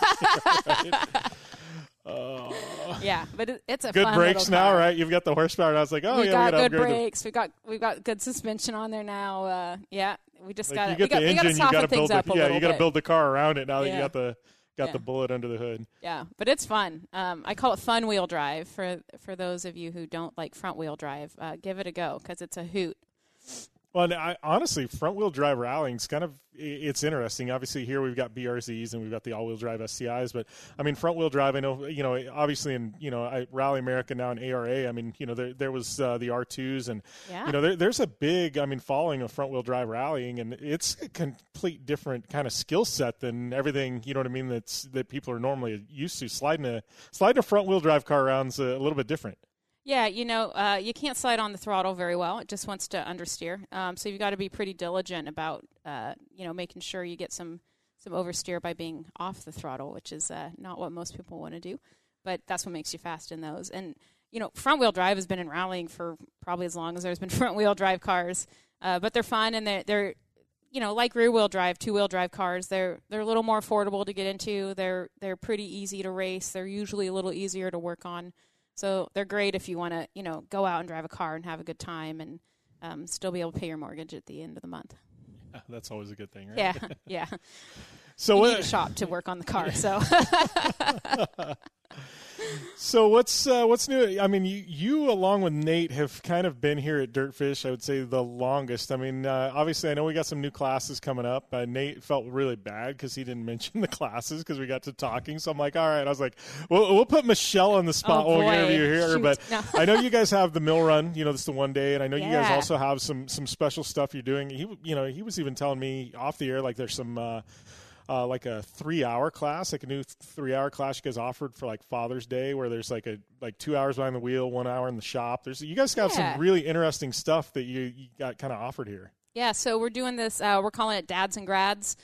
Yeah, but it's a good fun brakes little car. now, right? You've got the horsepower. I was like, we got good brakes. We've got good suspension on there now. We just got you get the engine. You got to build you got to build the car around it now that you got the bullet under the hood. Yeah, but it's fun. I call it fun wheel drive for those of you who don't like front wheel drive. Give it a go because it's a hoot. Well, honestly, front-wheel drive rallying is it's interesting. Obviously, here we've got BRZs and we've got the all-wheel drive SCIs. But, I mean, front-wheel drive, I know, obviously in, Rally America now in ARA, I mean, there was the R2s. And, there's a big, following of front-wheel drive rallying. And it's a complete different kind of skill set than everything, that people are normally used to. Sliding a front-wheel drive car around is a little bit different. Yeah, you can't slide on the throttle very well. It just wants to understeer. So you've got to be pretty diligent about, making sure you get some oversteer by being off the throttle, which is not what most people want to do. But that's what makes you fast in those. And, front-wheel drive has been in rallying for probably as long as there's been front-wheel drive cars. But they're fun, and they're like rear-wheel drive, two-wheel drive cars. They're a little more affordable to get into. They're pretty easy to race. They're usually a little easier to work on. So they're great if you want to, go out and drive a car and have a good time and still be able to pay your mortgage at the end of the month. Yeah, that's always a good thing, right? Yeah. So you need a shop to work on the car. So. So what's new? I mean, you along with Nate have kind of been here at Dirtfish, I would say, the longest. I mean, obviously, I know we got some new classes coming up. Nate felt really bad because he didn't mention the classes because we got to talking. So I'm like, all right. I was like, we'll put Michelle on the spot while we interview here. Shoot. But no. I know you guys have the mill run. This is the one day, and I know you guys also have some special stuff you're doing. He was even telling me off the air like there's some. Like a 3-hour class, like a new 3-hour class you guys offered for like Father's Day, where there's like 2 hours behind the wheel, 1 hour in the shop. You guys got some really interesting stuff that you got kind of offered here. Yeah, so we're doing this. We're calling it Dads and Grads,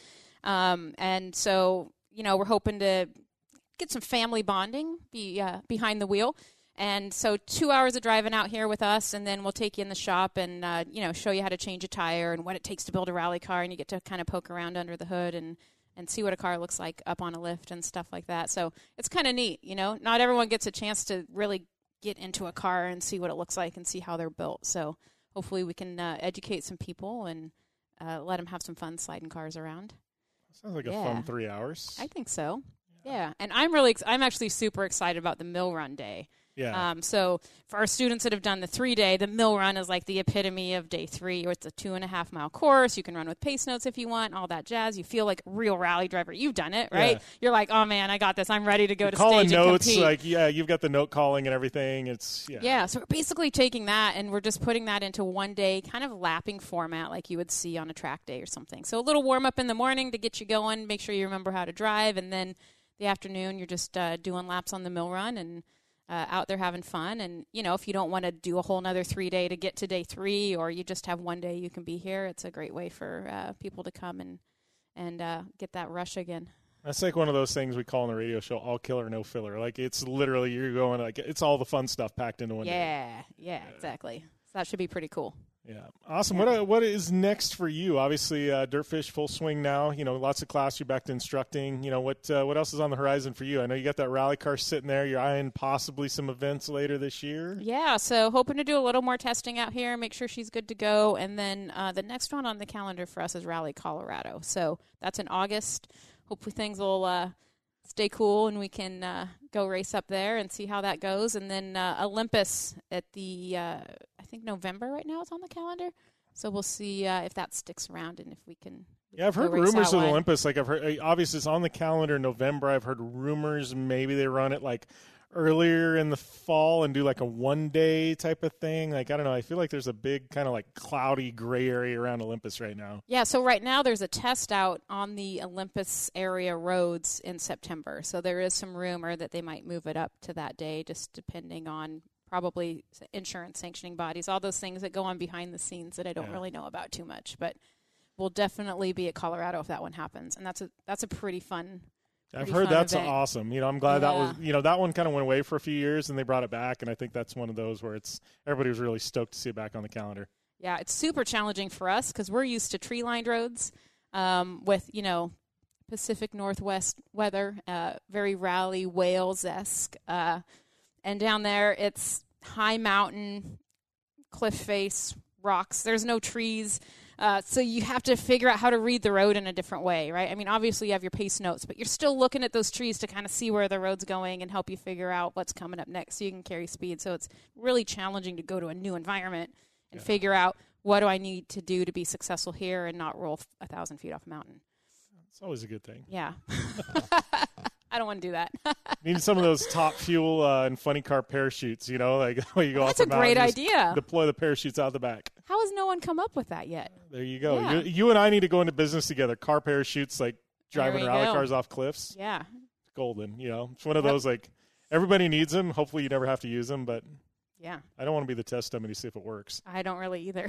and so we're hoping to get some family bonding behind the wheel. And so 2 hours of driving out here with us, and then we'll take you in the shop and show you how to change a tire and what it takes to build a rally car, and you get to kind of poke around under the hood and see what a car looks like up on a lift and stuff like that. So it's kind of neat, Not everyone gets a chance to really get into a car and see what it looks like and see how they're built. So hopefully we can educate some people and let them have some fun sliding cars around. Sounds like a fun 3 hours. I think so. Yeah. And I'm actually super excited about the mill run day. Yeah. So for our students that have done the 3-day, the mill run is like the epitome of day 3. It's a 2.5 mile course. You can run with pace notes if you want, all that jazz. You feel like a real rally driver. You've done it, right? Yeah. You're like, oh man, I got this. I'm ready to go to calling stage notes, and compete. You've got the note calling and everything. Yeah. So we're basically taking that and we're just putting that into 1 day kind of lapping format like you would see on a track day or something. So a little warm up in the morning to get you going, make sure you remember how to drive, and then the afternoon you're just doing laps on the mill run and out there having fun. And, if you don't want to do a whole nother 3-day to get to day 3, or you just have 1 day you can be here, it's a great way for people to come and get that rush again. That's like one of those things we call on the radio show, all killer, no filler. Like, it's literally, you're going, like, it's all the fun stuff packed into 1 day. Yeah, exactly. So that should be pretty cool. Yeah. Awesome. Yeah. What is next for you? Obviously, Dirtfish full swing now. Lots of class. You're back to instructing. What else is on the horizon for you? I know you got that rally car sitting there. You're eyeing possibly some events later this year. Yeah. So hoping to do a little more testing out here, make sure she's good to go. And then the next one on the calendar for us is Rally Colorado. So that's in August. Hopefully things will stay cool and we can go race up there and see how that goes. And then Olympus at the, I think November right now is on the calendar. So we'll see if that sticks around and if we can Yeah, I've heard Go race rumors that of one. Olympus. Like I've heard, obviously it's on the calendar in November. I've heard rumors maybe they run it like earlier in the fall and do like a 1-day type of thing. Like, I don't know. I feel like there's a big kind of like cloudy gray area around Olympus right now. Yeah, so right now there's a test out on the Olympus area roads in September. So there is some rumor that they might move it up to that day, just depending on probably insurance sanctioning bodies, all those things that go on behind the scenes that I don't really know about too much. But we'll definitely be at Colorado if that one happens. And that's a pretty fun I've heard that's event. Awesome. I'm glad that was, that one kind of went away for a few years and they brought it back. And I think that's one of those where everybody was really stoked to see it back on the calendar. Yeah, it's super challenging for us because we're used to tree-lined roads with, Pacific Northwest weather, very rally Wales-esque. And down there, it's high mountain, cliff face, rocks. There's no trees. So you have to figure out how to read the road in a different way, right? I mean, obviously you have your pace notes, but you're still looking at those trees to kind of see where the road's going and help you figure out what's coming up next so you can carry speed. So it's really challenging to go to a new environment and figure out what do I need to do to be successful here and not roll 1,000 feet off a mountain. It's always a good thing. Yeah. I don't want to do that. Need some of those top fuel and funny car parachutes, like when you go off That's the a mountain, great just idea. Deploy the parachutes out the back. How has no one come up with that yet? There you go. Yeah. You and I need to go into business together. Car parachutes, like driving There you rally go. cars off cliffs. Yeah. Golden. It's one of those, like, everybody needs them. Hopefully you never have to use them, but yeah, I don't want to be the test dummy to see if it works. I don't really either.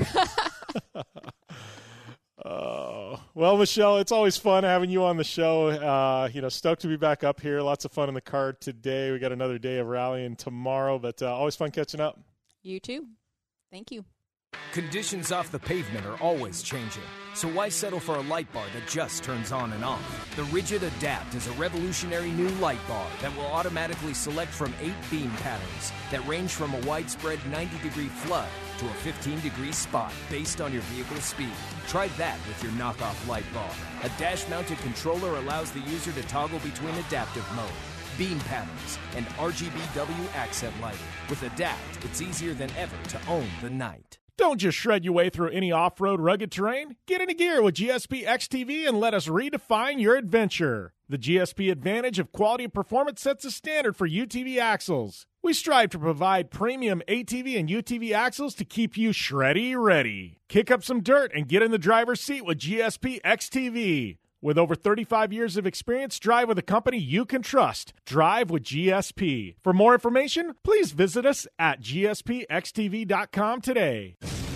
Well, Michelle, it's always fun having you on the show. Stoked to be back up here. Lots of fun in the car today. We got another day of rallying tomorrow, but always fun catching up. You too. Thank you. Conditions off the pavement are always changing, so why settle for a light bar that just turns on and off? The Rigid Adapt is a revolutionary new light bar that will automatically select from 8 beam patterns that range from a widespread 90-degree flood to a 15-degree spot based on your vehicle's speed. Try that with your knockoff light bar. A dash-mounted controller allows the user to toggle between adaptive mode, beam patterns, and RGBW accent lighting. With Adapt, it's easier than ever to own the night. Don't just shred your way through any off-road rugged terrain. Get into gear with GSP XTV and let us redefine your adventure. The GSP advantage of quality and performance sets a standard for UTV axles. We strive to provide premium ATV and UTV axles to keep you shreddy ready. Kick up some dirt and get in the driver's seat with GSP XTV. With over 35 years of experience, drive with a company you can trust. Drive with GSP. For more information, please visit us at gspxtv.com today.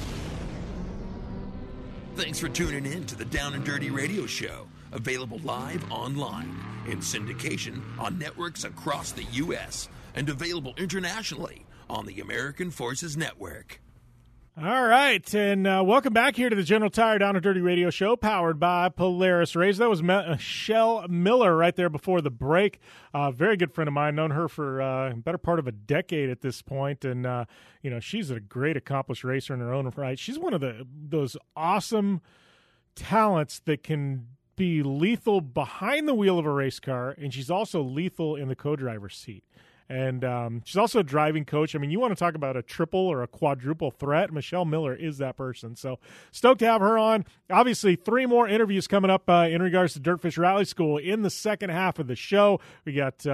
Thanks for tuning in to the Down and Dirty Radio Show. Available live online, in syndication on networks across the U.S., and available internationally on the American Forces Network. All right, and welcome back here to the General Tire Down and Dirty Radio Show, powered by Polaris Razor. That was Michelle Miller right there before the break. Very good friend of mine, known her for a better part of a decade at this point, and she's a great accomplished racer in her own right. She's one of those awesome talents that can be lethal behind the wheel of a race car, and she's also lethal in the co-driver's seat. And she's also a driving coach. I mean, you want to talk about a triple or a quadruple threat. Michelle Miller is that person. So stoked to have her on. Obviously, 3 more interviews coming up in regards to Dirtfish Rally School in the second half of the show. We got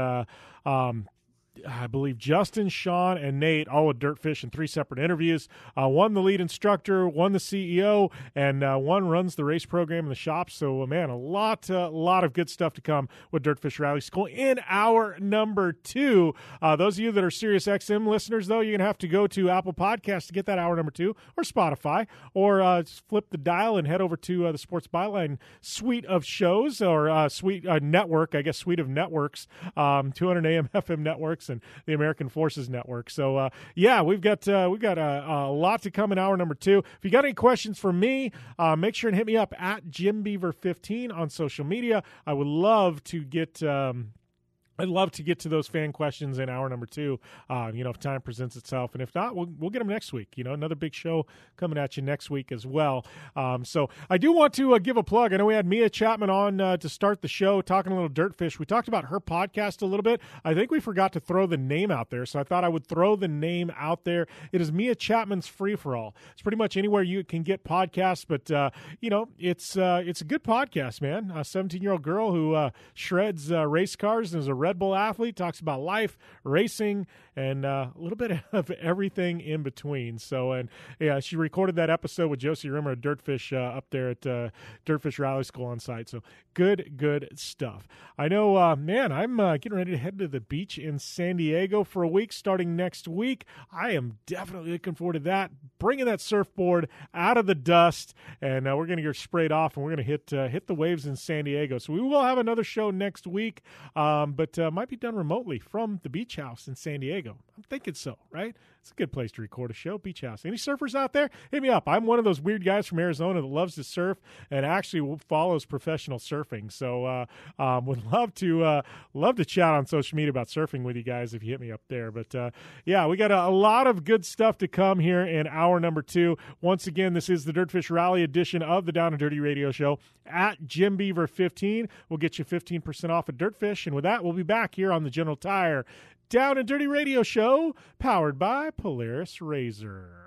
I believe Justin, Sean, and Nate, all with Dirtfish in 3 separate interviews. One the lead instructor, one the CEO, and one runs the race program in the shop. So, man, a lot of good stuff to come with Dirtfish Rally School in hour number 2. Those of you that are Sirius XM listeners, though, you're going to have to go to Apple Podcasts to get that hour number 2, or Spotify, or just flip the dial and head over to the Sports Byline suite of shows, or suite network, I guess, suite of networks, 200 AM FM networks, and the American Forces Network. So, we've got a lot to come in hour number 2. If you got any questions for me, make sure and hit me up at JimBeaver15 on social media. I would love to get I'd love to get to those fan questions in hour number 2, if time presents itself. And if not, we'll get them next week. Another big show coming at you next week as well. So I do want to give a plug. I know we had Mia Chapman on to start the show, talking a little Dirtfish. We talked about her podcast a little bit. I think we forgot to throw the name out there, so I thought I would throw the name out there. It is Mia Chapman's Free For All. It's pretty much anywhere you can get podcasts, but, it's a good podcast, man. A 17-year-old girl who shreds race cars and is a Red Bull athlete, talks about life, racing, and a little bit of everything in between. So, and yeah, she recorded that episode with Josie Rimmer at Dirtfish up there at Dirtfish Rally School on site. So good stuff. I know, I'm getting ready to head to the beach in San Diego for a week starting next week. I am definitely looking forward to that, bringing that surfboard out of the dust, and we're going to get sprayed off, and we're going to hit the waves in San Diego. So we will have another show next week, but might be done remotely from the beach house in San Diego. I'm thinking so, right? It's a good place to record a show, beach house. Any surfers out there? Hit me up. I'm one of those weird guys from Arizona that loves to surf and actually follows professional surfing. So would love to chat on social media about surfing with you guys if you hit me up there. But yeah, we got a lot of good stuff to come here in hour number 2. Once again, this is the Dirtfish Rally edition of the Down and Dirty Radio Show at Jim Beaver 15. We'll get you 15% off at Dirtfish, and with that, we'll be back here on the General Tire Down and Dirty Radio Show, powered by Polaris Razor.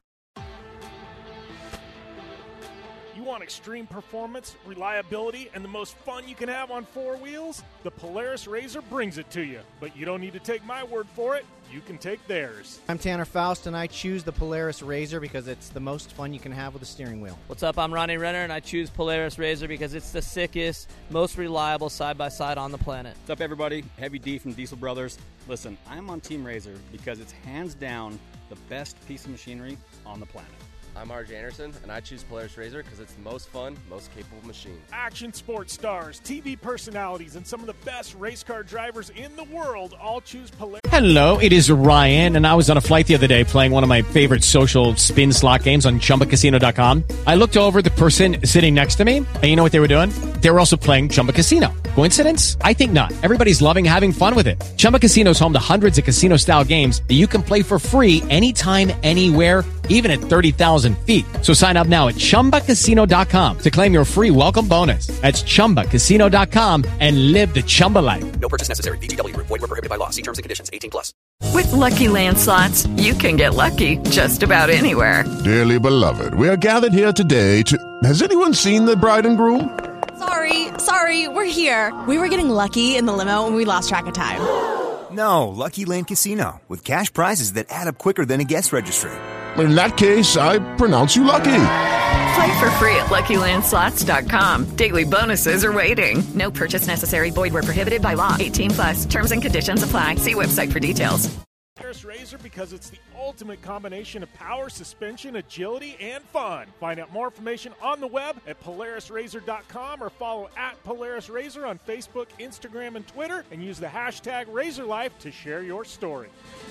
You want extreme performance, reliability, and the most fun you can have on 4 wheels? The Polaris Razor brings it to you. But you don't need to take my word for it. You can take theirs. I'm Tanner Faust, and I choose the Polaris Razor because it's the most fun you can have with a steering wheel. What's up? I'm Ronnie Renner, and I choose Polaris Razor because it's the sickest, most reliable side-by-side on the planet. What's up, everybody? Heavy D from Diesel Brothers. Listen, I'm on Team Razor because it's hands down the best piece of machinery on the planet. I'm RJ Anderson, and I choose Polaris Razor because it's the most fun, most capable machine. Action sports stars, TV personalities, and some of the best race car drivers in the world all choose Polaris. Hello, it is Ryan, and I was on a flight the other day playing one of my favorite social spin slot games on ChumbaCasino.com. I looked over at the person sitting next to me, and you know what they were doing? They were also playing Chumba Casino. Coincidence? I think not. Everybody's loving having fun with it. Chumba Casino is home to hundreds of casino-style games that you can play for free anytime, anywhere, even at 30,000 feet. So sign up now at ChumbaCasino.com to claim your free welcome bonus. That's ChumbaCasino.com and live the Chumba life. No purchase necessary. VGW. Void where prohibited by law. See terms and conditions. 18+. With Lucky Land Slots, you can get lucky just about anywhere. Dearly beloved, we are gathered here today to... Has anyone seen the bride and groom? Sorry, we're here. We were getting lucky in the limo and we lost track of time. No, Lucky Land Casino, with cash prizes that add up quicker than a guest registry. In that case, I pronounce you lucky. Play for free at LuckyLandSlots.com. Daily bonuses are waiting. No purchase necessary. Void where prohibited by law. 18+. Terms and conditions apply. See website for details. Polaris Razor because it's the ultimate combination of power, suspension, agility, and fun. Find out more information on the web at PolarisRazor.com or follow at Polaris Razor on Facebook, Instagram, and Twitter, and use the hashtag RazorLife to share your story.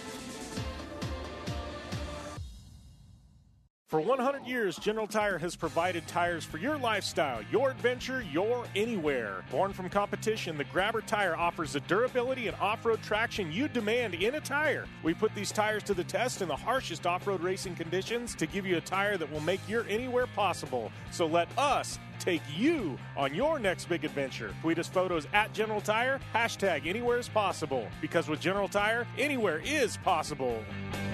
For 100 years, General Tire has provided tires for your lifestyle, your adventure, your anywhere. Born from competition, the Grabber tire offers the durability and off-road traction you demand in a tire. We put these tires to the test in the harshest off-road racing conditions to give you a tire that will make your anywhere possible. So let us take you on your next big adventure. Tweet us photos at General Tire, hashtag anywhere is possible. Because with General Tire, anywhere is possible.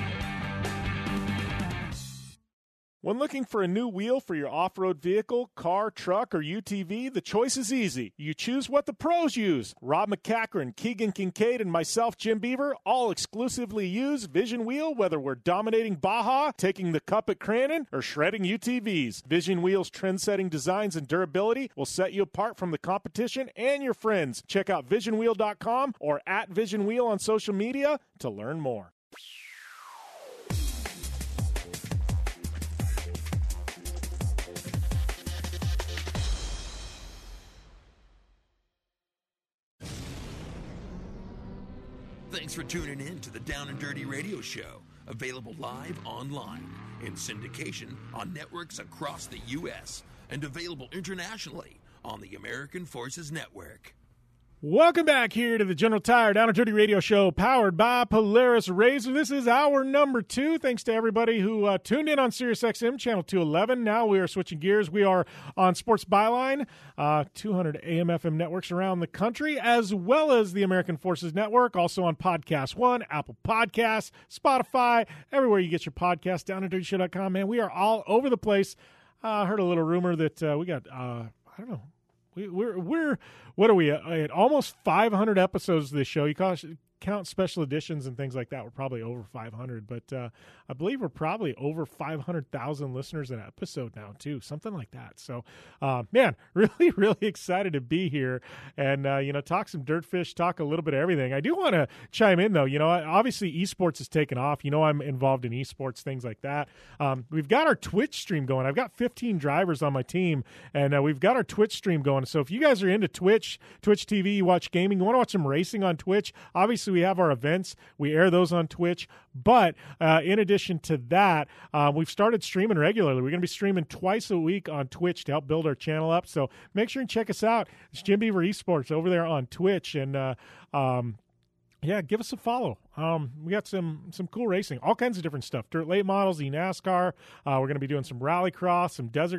When looking for a new wheel for your off-road vehicle, car, truck, or UTV, the choice is easy. You choose what the pros use. Rob McCachran, Keegan Kincaid, and myself, Jim Beaver, all exclusively use Vision Wheel, whether we're dominating Baja, taking the cup at Crandon, or shredding UTVs. Vision Wheel's trend-setting designs and durability will set you apart from the competition and your friends. Check out VisionWheel.com or at Vision Wheel on social media to learn more. Thanks for tuning in to the Down and Dirty Radio Show, available live online, in syndication on networks across the U.S., and available internationally on the American Forces Network. Welcome back here to the General Tire Down and Dirty Radio Show, powered by Polaris RZR. This is hour number 2. Thanks to everybody who tuned in on SiriusXM Channel 211. Now we are switching gears. We are on Sports Byline, 200 AM/FM networks around the country, as well as the American Forces Network, also on Podcast One, Apple Podcasts, Spotify, everywhere you get your podcast, downanddirtyshow.com. Man, we are all over the place. I heard a little rumor that we got, I don't know, We're what are we at almost 500 episodes of this show. You count special editions and things like that, we're probably over 500, but I believe we're probably over 500,000 listeners an episode now too, something like that. So man, really, really excited to be here and talk some Dirtfish, talk a little bit of everything. I do want to chime in though, obviously esports has taken off. I'm involved in esports, things like that. We've got our Twitch stream going. I've got 15 drivers on my team, and we've got our Twitch stream going. So if you guys are into Twitch TV, you watch gaming, you want to watch some racing on Twitch, obviously we have our events. We air those on Twitch. But in addition to that, we've started streaming regularly. We're going to be streaming twice a week on Twitch to help build our channel up. So make sure and check us out. It's Jim Beaver Esports over there on Twitch. And yeah, give us a follow. We got some cool racing, all kinds of different stuff. Dirt late models, NASCAR. We're going to be doing some rallycross,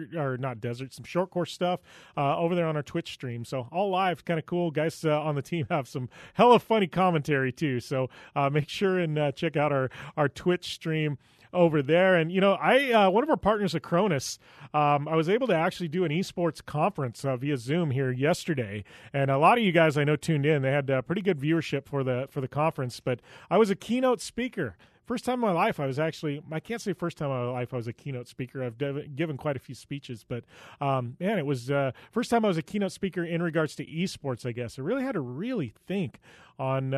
some short course stuff over there on our Twitch stream. So all live, kind of cool. Guys on the team have some hella funny commentary too. So make sure and check out our Twitch stream over there. And, one of our partners, Acronis, I was able to actually do an esports conference via Zoom here yesterday. And a lot of you guys I know tuned in. They had pretty good viewership for the conference, but I was a keynote speaker. First time in my life, I can't say first time in my life I was a keynote speaker. I've given quite a few speeches, but man, it was first time I was a keynote speaker in regards to esports, I guess. I really had to think on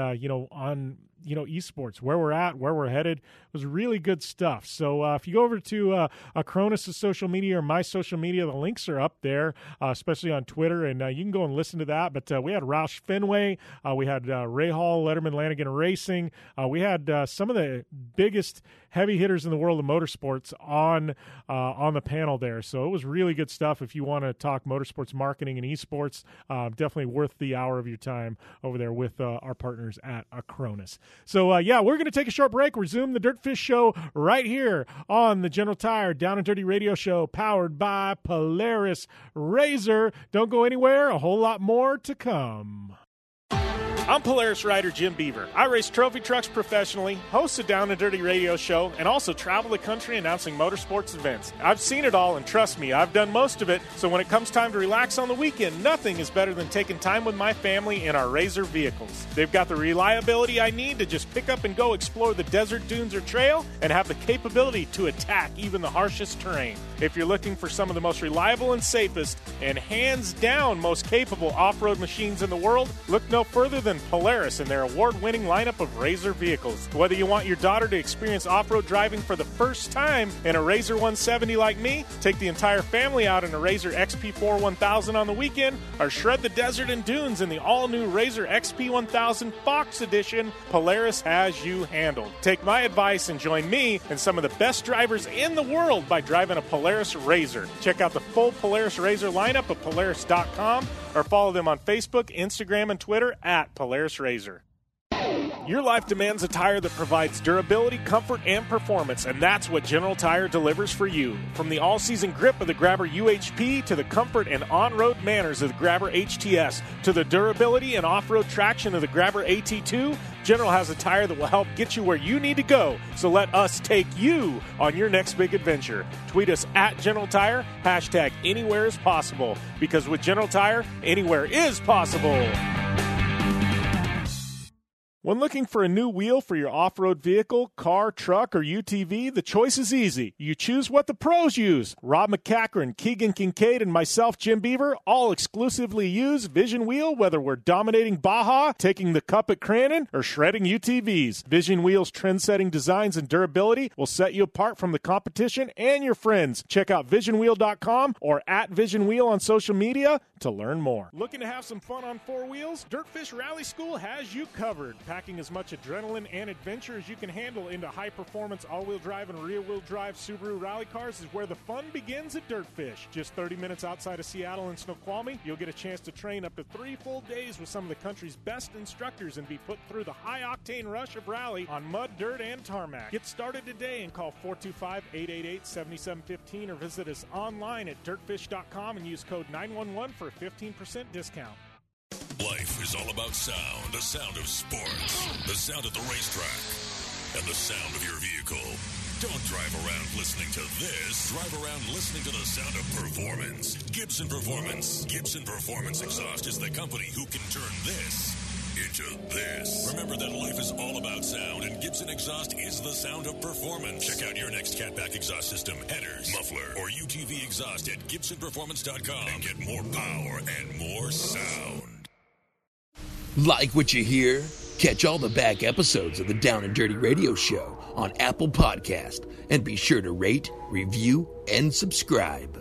esports, where we're at, where we're headed. It was really good stuff. So if you go over to Acronis' social media or my social media, the links are up there, especially on Twitter, and you can go and listen to that. But we had Roush Fenway, we had Ray Hall, Letterman Lanigan Racing. We had some of the biggest heavy hitters in the world of motorsports on the panel there. So it was really good stuff. If you want to talk motorsports marketing and esports, definitely worth the hour of your time over there with our partners at Acronis. So, we're going to take a short break, resume the Dirtfish Show right here on the General Tire Down and Dirty Radio Show, powered by Polaris RZR. Don't go anywhere. A whole lot more to come. I'm Polaris rider Jim Beaver. I race trophy trucks professionally, host a Down and Dirty radio show, and also travel the country announcing motorsports events. I've seen it all, and trust me, I've done most of it, so when it comes time to relax on the weekend, nothing is better than taking time with my family in our RZR vehicles. They've got the reliability I need to just pick up and go explore the desert, dunes, or trail, and have the capability to attack even the harshest terrain. If you're looking for some of the most reliable and safest, and hands down most capable off-road machines in the world, look no further than Polaris and their award-winning lineup of RZR vehicles. Whether you want your daughter to experience off-road driving for the first time in a RZR 170 like me, take the entire family out in a RZR XP4 1000 on the weekend, or shred the desert and dunes in the all-new RZR XP 1000 Fox Edition, Polaris has you handled. Take my advice and join me and some of the best drivers in the world by driving a Polaris RZR. Check out the full Polaris RZR lineup at Polaris.com or follow them on Facebook, Instagram, and Twitter at Polaris RZR. Your life demands a tire that provides durability, comfort, and performance, and that's what General Tire delivers for you. From the all-season grip of the Grabber UHP to the comfort and on-road manners of the Grabber HTS to the durability and off-road traction of the Grabber AT2, General has a tire that will help get you where you need to go. So let us take you on your next big adventure. Tweet us at General Tire, hashtag anywhere is possible, because with General Tire, anywhere is possible. When looking for a new wheel for your off-road vehicle, car, truck, or UTV, the choice is easy. You choose what the pros use. Rob McCachran, Keegan Kincaid, and myself, Jim Beaver, all exclusively use Vision Wheel, whether we're dominating Baja, taking the cup at Crandon, or shredding UTVs. Vision Wheel's trend-setting designs and durability will set you apart from the competition and your friends. Check out visionwheel.com or at Vision Wheel on social media to learn more. Looking to have some fun on four wheels? Dirtfish Rally School has you covered. packing as much adrenaline and adventure as you can handle into high-performance all-wheel drive and rear-wheel drive Subaru rally cars is where the fun begins at Dirtfish. Just 30 minutes outside of Seattle in Snoqualmie, you'll get a chance to train up to 3 full days with some of the country's best instructors and be put through the high-octane rush of rally on mud, dirt, and tarmac. Get started today and call 425-888-7715 or visit us online at dirtfish.com and use code 911 for a 15% discount. Life is all about sound, the sound of sports, the sound at the racetrack, and the sound of your vehicle. Don't drive around listening to this. Drive around listening to the sound of performance. Gibson Performance. Gibson Performance Exhaust is the company who can turn this into this. Remember that life is all about sound, and Gibson Exhaust is the sound of performance. Check out your next catback exhaust system, headers, muffler, or UTV exhaust at GibsonPerformance.com and get more power and more sound. Like what you hear? Catch all the back episodes of the Down and Dirty Radio Show on Apple Podcast, and be sure to rate, review, and subscribe.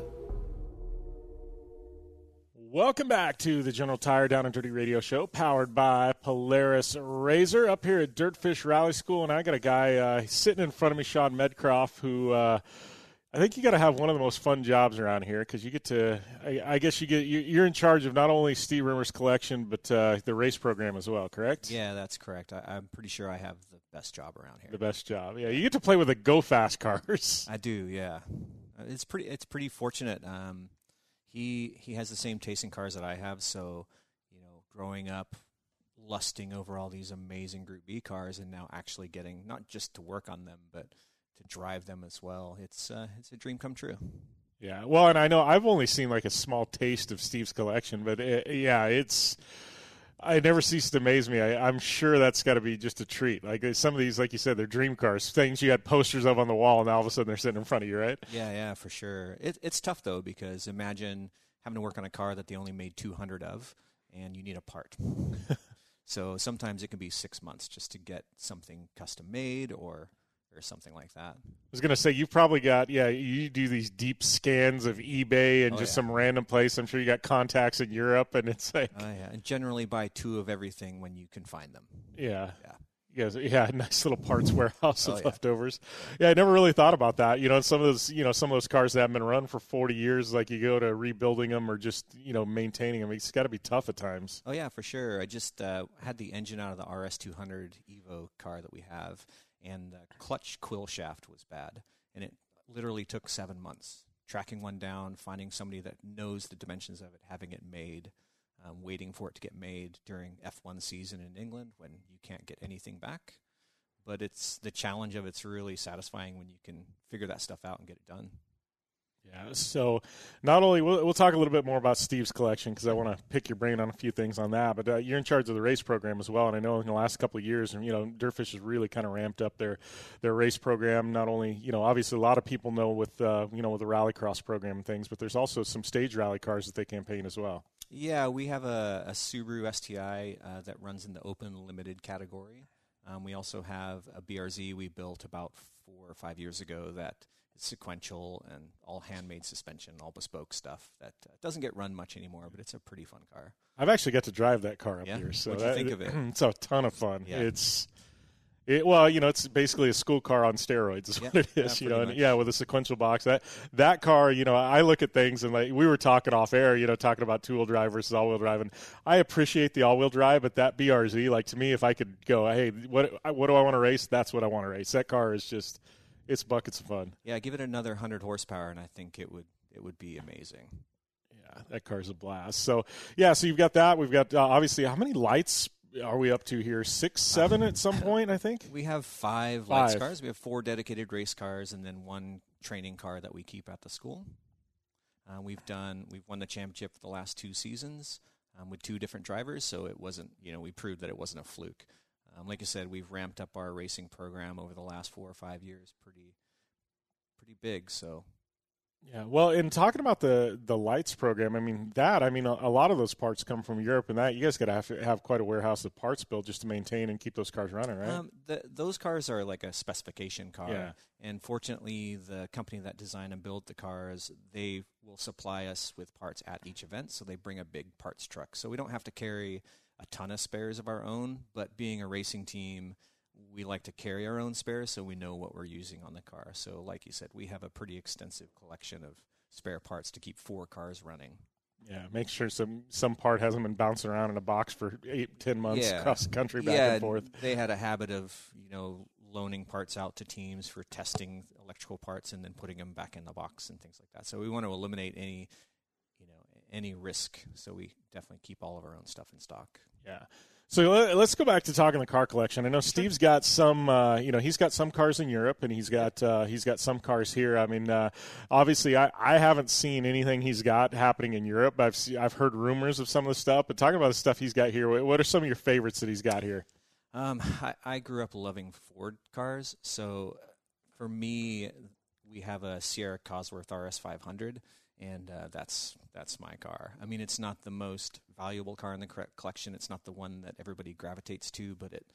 Welcome back to the General Tire Down and Dirty Radio Show, powered by Polaris Razor, up here at Dirtfish Rally School. And I got a guy sitting in front of me, Sean Medcroft, who I think you got to have one of the most fun jobs around here, because you get to, I guess you're in charge of not only Steve Rimmer's collection, but the race program as well, correct? Yeah, that's correct. I'm pretty sure I have the best job around here. The best job, yeah. You get to play with the Go Fast cars. I do, yeah. It's pretty fortunate. He has the same taste in cars that I have, so growing up, lusting over all these amazing Group B cars, and now actually getting not just to work on them, but to drive them as well. It's a dream come true. Yeah, well, and I know I've only seen like a small taste of Steve's collection, but I never cease to amaze me. I'm sure that's got to be just a treat. Like some of these, like you said, they're dream cars, things you had posters of on the wall, and now all of a sudden they're sitting in front of you, right? Yeah, for sure. It's tough, though, because imagine having to work on a car that they only made 200 of, and you need a part. So sometimes it can be 6 months just to get something custom made or something like that. I was going to say, you've probably got, you do these deep scans of eBay and some random place. I'm sure you got contacts in Europe, and it's like... and generally buy 2 of everything when you can find them. Yeah. Nice little parts warehouse of leftovers. Yeah, I never really thought about that. Some of those cars that haven't been run for 40 years, like you go to rebuilding them or just, maintaining them, it's got to be tough at times. Oh, yeah, for sure. I just had the engine out of the RS200 Evo car that we have, and the clutch quill shaft was bad, and it literally took 7 months. Tracking one down, finding somebody that knows the dimensions of it, having it made, waiting for it to get made during F1 season in England when you can't get anything back. But it's the challenge of it's really satisfying when you can figure that stuff out and get it done. Yeah, so not only we'll talk a little bit more about Steve's collection, because I want to pick your brain on a few things on that, but you're in charge of the race program as well, and I know in the last couple of years, Dirtfish has really kind of ramped up their race program. Not only, obviously a lot of people know with the rallycross program and things, but there's also some stage rally cars that they campaign as well. Yeah, we have a Subaru STI that runs in the open limited category. We also have a BRZ we built about 4 or 5 years ago that is sequential and all handmade suspension, all bespoke stuff that doesn't get run much anymore, but it's a pretty fun car. I've actually got to drive that car up here. So what'd you think of it? It's a ton of fun. Yeah. It's basically a school car on steroids is what it is, with a sequential box. That car, I look at things and like we were talking off air, talking about two-wheel drive versus all-wheel drive, and I appreciate the all-wheel drive, but that BRZ, like to me, if I could go, hey, what do I want to race? That's what I want to race. That car is just, it's buckets of fun. Yeah, give it another 100 horsepower, and I think it would be amazing. Yeah, that car's a blast. So you've got that. We've got obviously, how many lights are we up to here? 6, 7 at some point, I think? We have 5 lights cars. We have 4 dedicated race cars and then 1 training car that we keep at the school. We've won the championship for the last 2 seasons with 2 different drivers, so it wasn't, we proved that it wasn't a fluke. Like I said, we've ramped up our racing program over the last 4 or 5 years pretty big, so... Yeah, well, in talking about the lights program, a lot of those parts come from Europe, and that you guys got to have quite a warehouse of parts built just to maintain and keep those cars running, right? Those cars are like a specification car, yeah. And fortunately, the company that design and build the cars, they will supply us with parts at each event, so they bring a big parts truck, so we don't have to carry a ton of spares of our own, but being a racing team, we like to carry our own spares so we know what we're using on the car. So like you said, we have a pretty extensive collection of spare parts to keep 4 cars running. Yeah, make sure some part hasn't been bouncing around in a box for 8-10 months across the country back and forth. They had a habit of, loaning parts out to teams for testing electrical parts and then putting them back in the box and things like that. So we want to eliminate any risk. So we definitely keep all of our own stuff in stock. Yeah. So let's go back to talking the car collection. I know Steve's got some, he's got some cars in Europe, and he's got some cars here. I mean, obviously, I haven't seen anything he's got happening in Europe. I've heard rumors of some of the stuff, but talking about the stuff he's got here, what are some of your favorites that he's got here? I grew up loving Ford cars, so for me, we have a Sierra Cosworth RS 500. And that's my car. I mean, it's not the most valuable car in the collection. It's not the one that everybody gravitates to, but it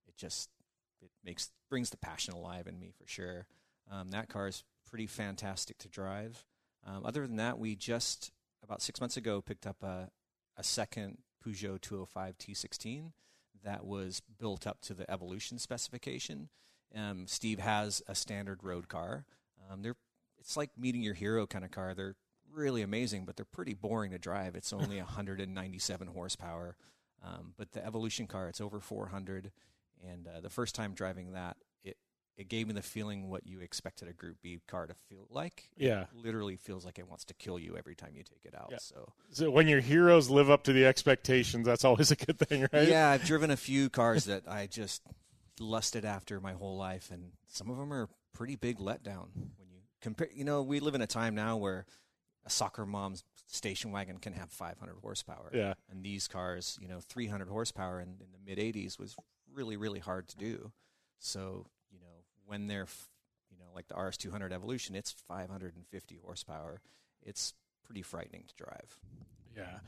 brings the passion alive in me for sure. That car is pretty fantastic to drive. Other than that, we just about 6 months ago picked up a second Peugeot 205 T16 that was built up to the Evolution specification. Steve has a standard road car. It's like meeting your hero kind of car. They're really amazing, but they're pretty boring to drive. It's only 197 horsepower. But the Evolution car, it's over 400. And the first time driving that, it gave me the feeling what you expected a Group B car to feel like. Yeah. It literally feels like it wants to kill you every time you take it out. Yeah. So when your heroes live up to the expectations, that's always a good thing, right? Yeah, I've driven a few cars that I just lusted after my whole life, and some of them are pretty big letdown when you compare. We live in a time now where a soccer mom's station wagon can have 500 horsepower. Yeah. And these cars, 300 horsepower in the mid 80s was really, really hard to do. So, when they're, like the RS200 Evolution, it's 550 horsepower. It's pretty frightening to drive. Yeah.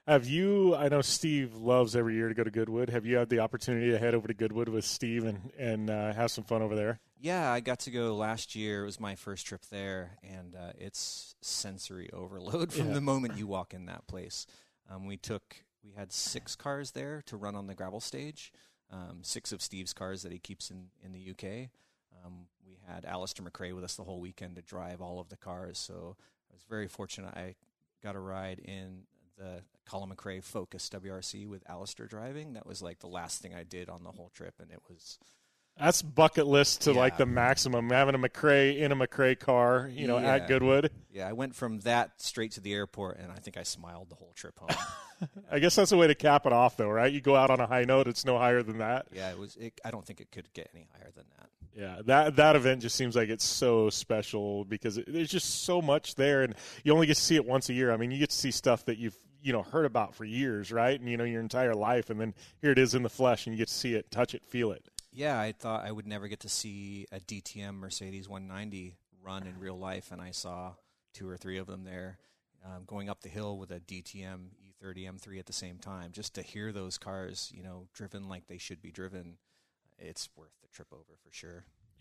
I know Steve loves every year to go to Goodwood. Have you had the opportunity to head over to Goodwood with Steve and have some fun over there? Yeah, I got to go last year. It was my first trip there, and it's sensory overload from the moment you walk in that place. We had 6 cars there to run on the gravel stage, 6 of Steve's cars that he keeps in the UK. We had Alistair McRae with us the whole weekend to drive all of the cars, so I was very fortunate. I got a ride in the Colin McRae Focus WRC with Alistair driving. That was like the last thing I did on the whole trip, and it was... That's bucket list to like the maximum, having a McRae in a McRae car, at Goodwood. Yeah, I went from that straight to the airport, and I think I smiled the whole trip home. I guess that's a way to cap it off, though, right? You go out on a high note; it's no higher than that. Yeah, I don't think it could get any higher than that. Yeah, that event just seems like it's so special because there's just so much there, and you only get to see it once a year. I mean, you get to see stuff that you've heard about for years, right? And your entire life, and then here it is in the flesh, and you get to see it, touch it, feel it. Yeah, I thought I would never get to see a DTM Mercedes 190 run in real life, and I saw 2 or 3 of them there going up the hill with a DTM E30 M3 at the same time. Just to hear those cars, driven like they should be driven, it's worth the trip over for sure.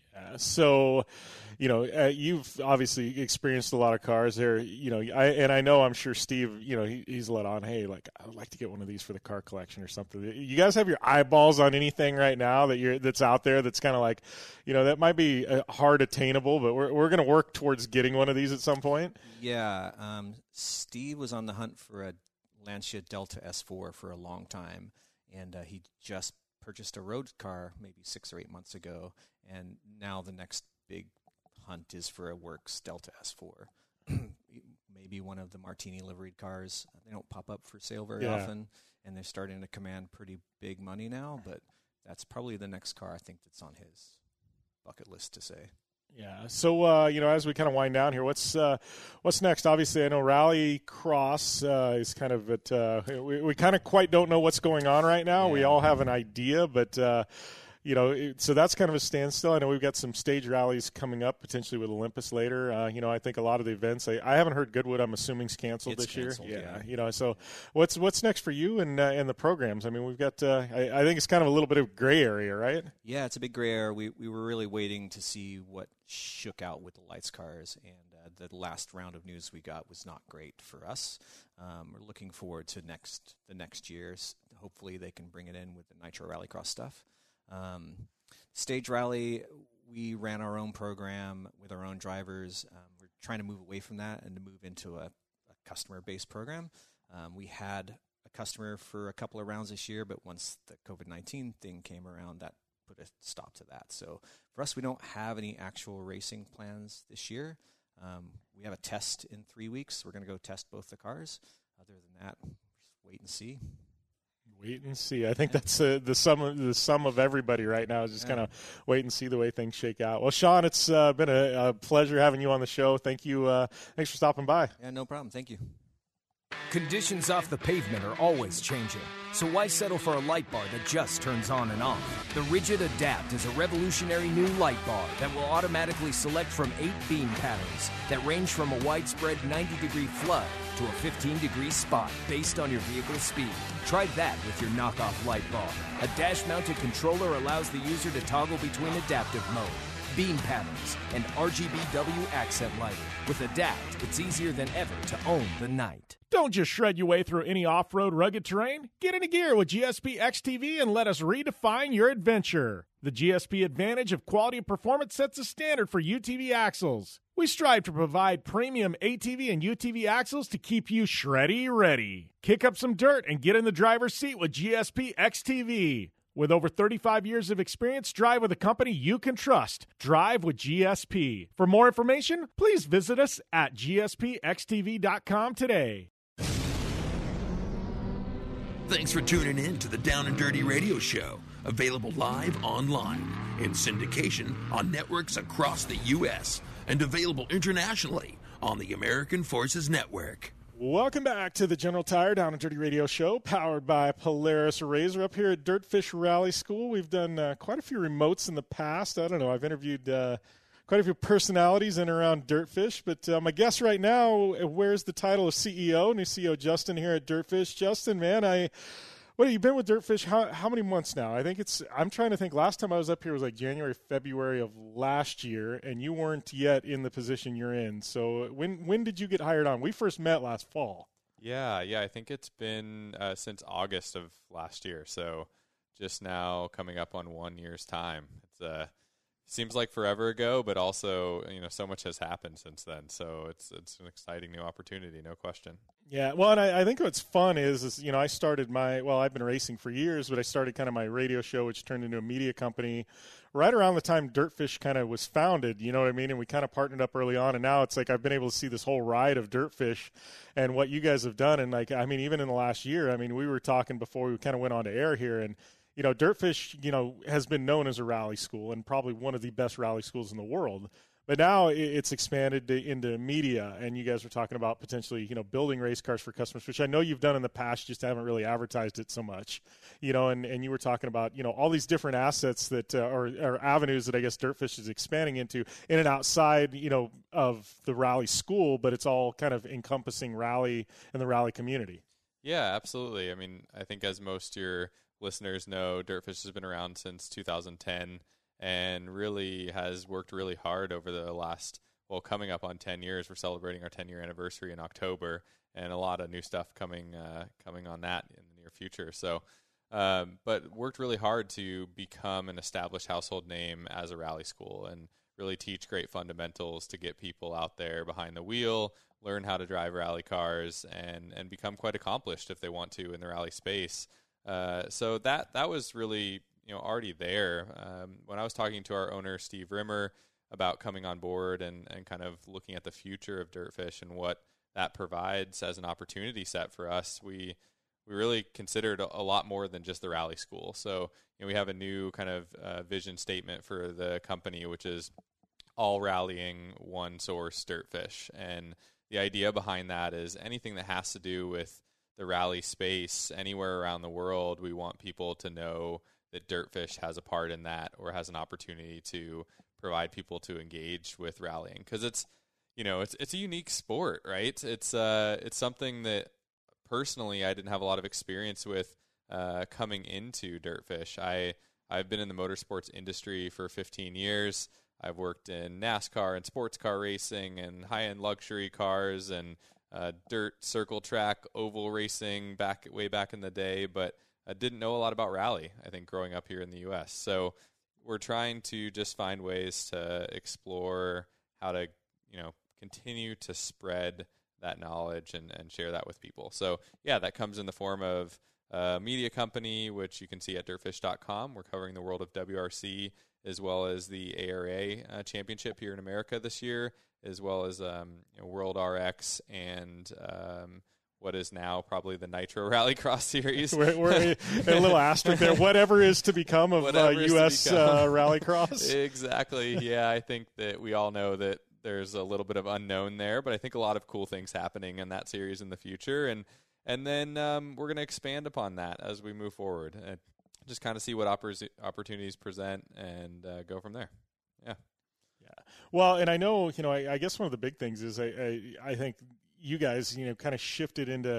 So, you've obviously experienced a lot of cars there, I'm sure Steve, he's let on, hey, like, I would like to get one of these for the car collection or something. You guys have your eyeballs on anything right now that's out there that's kind of like, that might be hard attainable, but we're going to work towards getting one of these at some point? Yeah. Steve was on the hunt for a Lancia Delta S4 for a long time, and he just purchased a road car maybe 6 or 8 months ago, and now the next big hunt is for a Works Delta S4. Maybe one of the Martini liveried cars. They don't pop up for sale very often, and they're starting to command pretty big money now, but that's probably the next car I think that's on his bucket list to say. Yeah. So, as we kind of wind down here, what's next? Obviously, I know Rally Cross is kind of at we kind of quite don't know what's going on right now. Yeah. We all have an idea, but so that's kind of a standstill. I know we've got some stage rallies coming up, potentially with Olympus later. I think a lot of the events, I haven't heard Goodwood, I'm assuming, is canceled this year. Yeah. So what's next for you and the programs? I mean, we've got, I think it's kind of a little bit of gray area, right? Yeah, it's a big gray area. We were really waiting to see what shook out with the lights cars, and the last round of news we got was not great for us. We're looking forward to the next year's. hopefully they can bring it in with the Nitro Rallycross stuff. Stage Rally, we ran our own program with our own drivers. We're trying to move away from that and to move into a customer-based program. We had a customer for a couple of rounds this year, but once the COVID-19 thing came around, that put a stop to that. So for us, we don't have any actual racing plans this year. We have a test in 3 weeks. We're going to go test both the cars. Other than that, just wait and see. Wait and see. I think that's the sum of everybody right now is just kind of wait and see the way things shake out. Well, Sean, it's been a pleasure having you on the show. Thank you. Thanks for stopping by. Yeah, no problem. Thank you. Conditions off the pavement are always changing, so why settle for a light bar that just turns on and off? The Rigid Adapt is a revolutionary new light bar that will automatically select from 8 beam patterns that range from a widespread 90-degree flood to a 15-degree spot based on your vehicle's speed. Try that with your knockoff light bar. A dash-mounted controller allows the user to toggle between adaptive mode, beam patterns, and RGBW accent lighting. With Adapt, it's easier than ever to own the night. Don't just shred your way through any off-road rugged terrain. Get into gear with GSP XTV and let us redefine your adventure. The GSP Advantage of quality and performance sets a standard for UTV axles. We strive to provide premium ATV and UTV axles to keep you shreddy ready. Kick up some dirt and get in the driver's seat with GSP XTV. With over 35 years of experience, drive with a company you can trust. Drive with GSP. For more information, please visit us at gspxtv.com today. Thanks for tuning in to the Down and Dirty Radio Show, available live online, in syndication on networks across the U.S., and available internationally on the American Forces Network. Welcome back to the General Tire Down and Dirty Radio Show, powered by Polaris RZR up here at Dirtfish Rally School. We've done quite a few remotes in the past. I don't know, I've interviewed quite a few personalities in and around Dirtfish, but my guest right now wears the title of CEO, new CEO Justin here at Dirtfish. Justin, man, you've been with Dirtfish how many months now? I'm trying to think. Last time I was up here was like January, February of last year, and you weren't yet in the position you're in. So when did you get hired on? We first met last fall. Yeah, I think it's been since August of last year. So just now coming up on 1 year's time. It's seems like forever ago, but also, so much has happened since then. So it's an exciting new opportunity, no question. Yeah, well, and I think what's fun is I started I've been racing for years, but I started kind of my radio show, which turned into a media company right around the time Dirtfish kind of was founded, you know what I mean? And we kind of partnered up early on, and now it's like I've been able to see this whole ride of Dirtfish and what you guys have done. And even in the last year, we were talking before we kind of went on to air here, and Dirtfish, has been known as a rally school and probably one of the best rally schools in the world. But now it's expanded into media, and you guys are talking about potentially, building race cars for customers, which I know you've done in the past, just haven't really advertised it so much, and you were talking about, all these different assets that or avenues that I guess Dirtfish is expanding into in and outside, of the rally school, but it's all kind of encompassing rally and the rally community. Yeah, absolutely. I think as most of your listeners know, Dirtfish has been around since 2010 and really has worked really hard over the last, coming up on 10 years. We're celebrating our 10-year anniversary in October, and a lot of new stuff coming on that in the near future. So, but worked really hard to become an established household name as a rally school and really teach great fundamentals to get people out there behind the wheel, learn how to drive rally cars, and become quite accomplished if they want to in the rally space. So that was really already there. When I was talking to our owner Steve Rimmer about coming on board and kind of looking at the future of Dirtfish and what that provides as an opportunity set for us, we really considered a lot more than just the rally school. So we have a new kind of vision statement for the company, which is all rallying, one source, Dirtfish. And the idea behind that is anything that has to do with the rally space anywhere around the world, we want people to know that Dirtfish has a part in that or has an opportunity to provide people to engage with rallying, because it's a unique sport, right? It's something that personally I didn't have a lot of experience with coming into Dirtfish. I've been in the motorsports industry for 15 years. I've worked in NASCAR and sports car racing and high-end luxury cars and dirt circle track oval racing way back in the day, but didn't know a lot about rally, I think, growing up here in the U.S. So we're trying to just find ways to explore how to, continue to spread that knowledge and share that with people. So, yeah, that comes in the form of a media company, which you can see at dirtfish.com. We're covering the world of WRC as well as the ARA championship here in America this year, as well as World RX and what is now probably the Nitro Rallycross Series. We're a little asterisk there. Whatever is to become of U.S. Rallycross. Exactly. Yeah, I think that we all know that there's a little bit of unknown there, but I think a lot of cool things happening in that series in the future. And then we're going to expand upon that as we move forward and just kind of see what opportunities present and go from there. Yeah. Yeah. Well, and I know, I guess one of the big things is I think you guys, kind of shifted into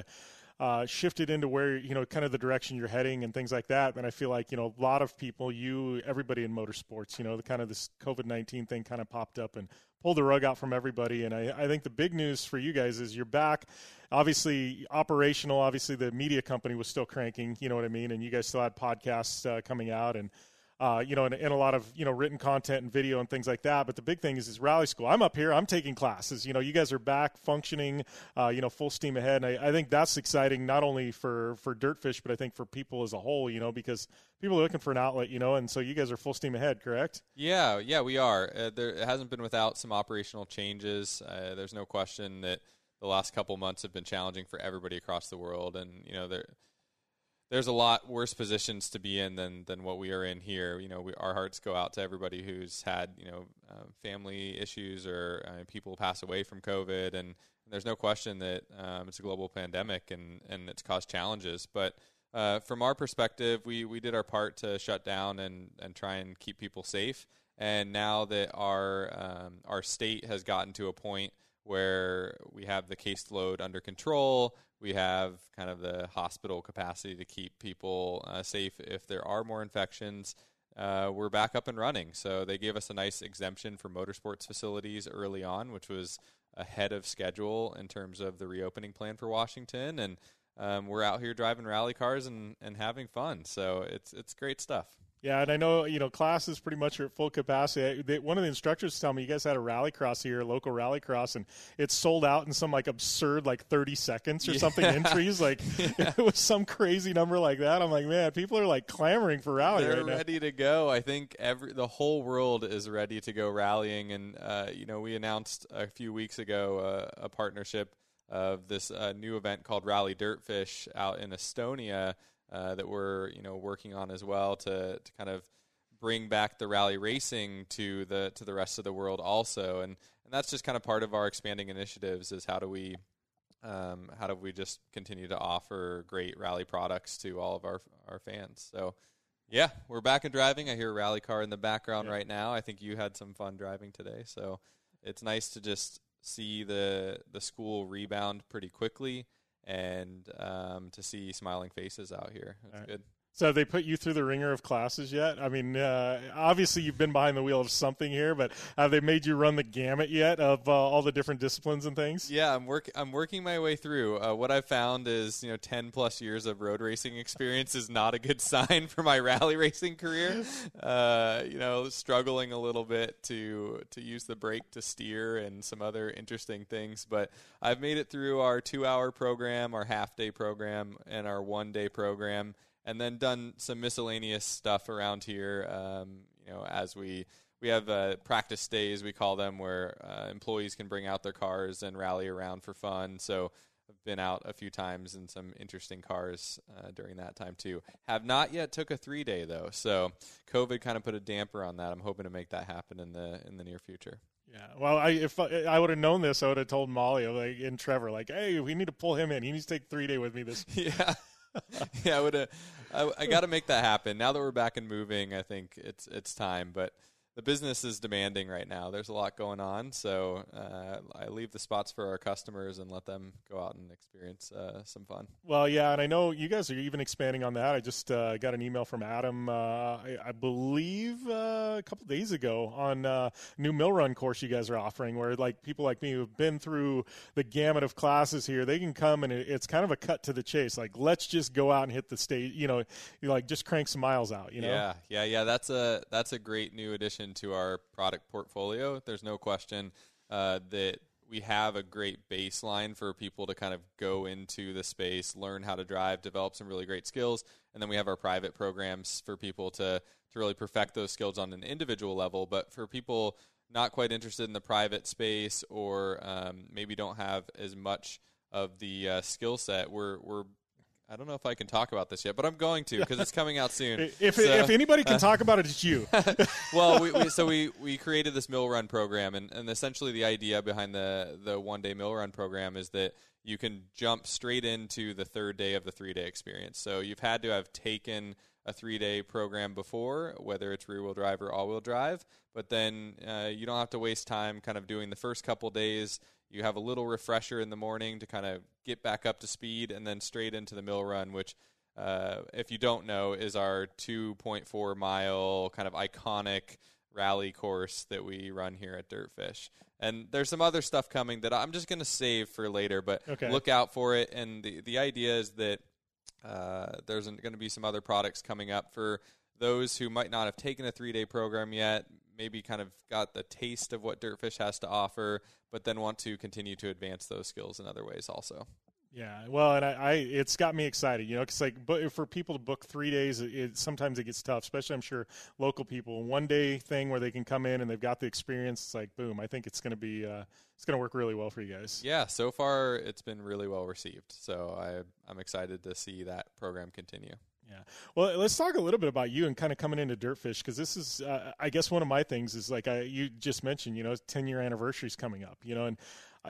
where, kind of the direction you're heading and things like that. And I feel like, a lot of people, everybody in motorsports, the kind of this COVID-19 thing kind of popped up and pulled the rug out from everybody. And I think the big news for you guys is you're back, obviously operational. Obviously the media company was still cranking, you know what I mean? And you guys still had podcasts coming out and and a lot of, written content and video and things like that. But the big thing is rally school. I'm up here. I'm taking classes. You guys are back functioning, full steam ahead. And I think that's exciting, not only for Dirtfish, but I think for people as a whole, because people are looking for an outlet, and so you guys are full steam ahead, correct? Yeah, we are. It hasn't been without some operational changes. There's no question that the last couple months have been challenging for everybody across the world. And, there's a lot worse positions to be in than what we are in here. Our hearts go out to everybody who's had, family issues or people pass away from COVID. And there's no question that it's a global pandemic and it's caused challenges. But from our perspective, we did our part to shut down and try and keep people safe. And now that our state has gotten to a point where we have the caseload under control, we have kind of the hospital capacity to keep people safe if there are more infections, we're back up and running. So they gave us a nice exemption for motorsports facilities early on, which was ahead of schedule in terms of the reopening plan for Washington. And we're out here driving rally cars and having fun. So it's great stuff. Yeah, and I know, classes pretty much are at full capacity. One of the instructors told me you guys had a rallycross here, a local rallycross, and it's sold out in some absurd 30 seconds or something entries. It was some crazy number like that. I'm like, man, people are clamoring for rally They're right now. Ready to go. I think the whole world is ready to go rallying. And, we announced a few weeks ago a partnership of this new event called Rally Dirtfish out in Estonia, that we're working on as well to kind of bring back the rally racing to the rest of the world also, and that's just kind of part of our expanding initiatives is how do we just continue to offer great rally products to all of our fans. So yeah, we're back in driving. I hear a rally car in the background right now. I think you had some fun driving today, so it's nice to just see the school rebound pretty quickly. And to see smiling faces out here. That's good. So have they put you through the ringer of classes yet? I mean, obviously you've been behind the wheel of something here, but have they made you run the gamut yet of all the different disciplines and things? Yeah, I'm working my way through. What I've found is 10 plus years of road racing experience is not a good sign for my rally racing career. Struggling a little bit to use the brake to steer and some other interesting things, but I've made it through our 2-hour program, our half-day program, and our 1-day program. And then done some miscellaneous stuff around here, as we have practice days, we call them, where employees can bring out their cars and rally around for fun. So I've been out a few times in some interesting cars during that time too. Have not yet took a 3-day though, so COVID kind of put a damper on that. I'm hoping to make that happen in the near future. Yeah, well, if I would have known this, I would have told Molly and Trevor, hey, we need to pull him in. He needs to take 3-day with me this. Yeah. Yeah, I got to make that happen. Now that we're back and moving, I think it's time. But the business is demanding right now. There's a lot going on, so I leave the spots for our customers and let them go out and experience some fun. Well, yeah, and I know you guys are even expanding on that. I just got an email from Adam, I believe a couple days ago, on a new mill run course you guys are offering, where like people like me who've been through the gamut of classes here, they can come and it's kind of a cut to the chase. Like, let's just go out and hit the stage, you like just crank some miles out, Yeah. That's a great new addition to our product portfolio. There's no question that we have a great baseline for people to kind of go into the space, learn how to drive, develop some really great skills, and then we have our private programs for people to really perfect those skills on an individual level. But for people not quite interested in the private space, or maybe don't have as much of the skill set, we're I don't know if I can talk about this yet, but I'm going to, because it's coming out soon. If anybody can talk about it, it's you. Well, we created this mill run program, and essentially the idea behind the one-day mill run program is that you can jump straight into the third day of the 3-day experience. So you've had to have taken a 3-day program before, whether it's rear-wheel drive or all-wheel drive, but then you don't have to waste time kind of doing the first couple days. You have a little refresher in the morning to kind of get back up to speed, and then straight into the mill run, which, if you don't know, is our 2.4-mile kind of iconic rally course that we run here at Dirtfish. And there's some other stuff coming that I'm just going to save for later, but look out for it. And the idea is that there's going to be some other products coming up for those who might not have taken a 3-day program yet, maybe kind of got the taste of what Dirtfish has to offer, but then want to continue to advance those skills in other ways also. Yeah, well, and it's got me excited, because but for people to book 3 days, sometimes it gets tough, especially I'm sure local people. 1-day thing where they can come in and they've got the experience, it's like, boom, I think it's going to be it's going to work really well for you guys. Yeah, so far it's been really well received, so I'm excited to see that program continue. Yeah. Well, let's talk a little bit about you and kind of coming into Dirtfish, because this is, I guess, one of my things is like you just mentioned, 10-year anniversary is coming up, and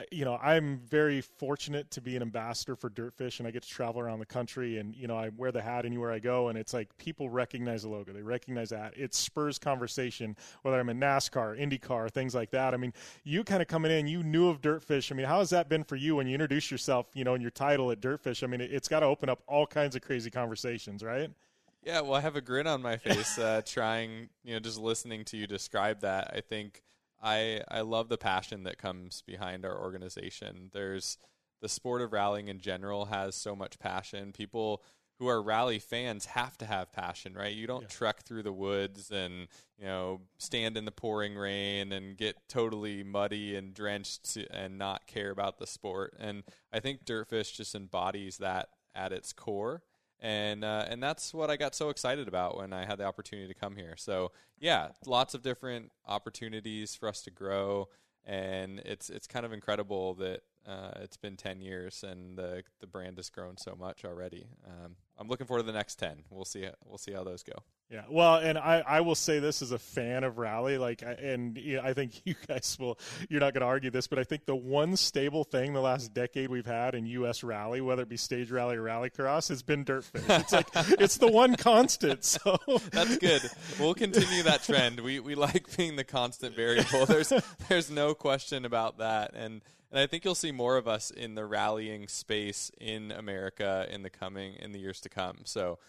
I'm very fortunate to be an ambassador for Dirtfish, and I get to travel around the country, and I wear the hat anywhere I go, and it's like people recognize the logo, they recognize that. It spurs conversation, whether I'm in NASCAR, IndyCar, things like that. I mean, you kind of coming in, you knew of Dirtfish. I mean, how has that been for you when you introduce yourself, in your title at Dirtfish? I mean, it's got to open up all kinds of crazy conversations, right? Yeah, well, I have a grin on my face trying, just listening to you describe that. I think I love the passion that comes behind our organization. There's the sport of rallying in general has so much passion. People who are rally fans have to have passion, right? You don't trek through the woods and, stand in the pouring rain and get totally muddy and drenched and not care about the sport. And I think Dirtfish just embodies that at its core. And that's what I got so excited about when I had the opportunity to come here. So yeah, lots of different opportunities for us to grow, and it's kind of incredible that it's been 10 years and the brand has grown so much already. I'm looking forward to the next 10. We'll see how those go. Yeah, well, and I will say this as a fan of rally, I think you guys you're not going to argue this, but I think the one stable thing the last decade we've had in U.S. rally, whether it be stage rally or rallycross, has been Dirtfish. It's like, it's the one constant, so. That's good. We'll continue that trend. We like being the constant variable. There's no question about that, and I think you'll see more of us in the rallying space in America in the years to come. So,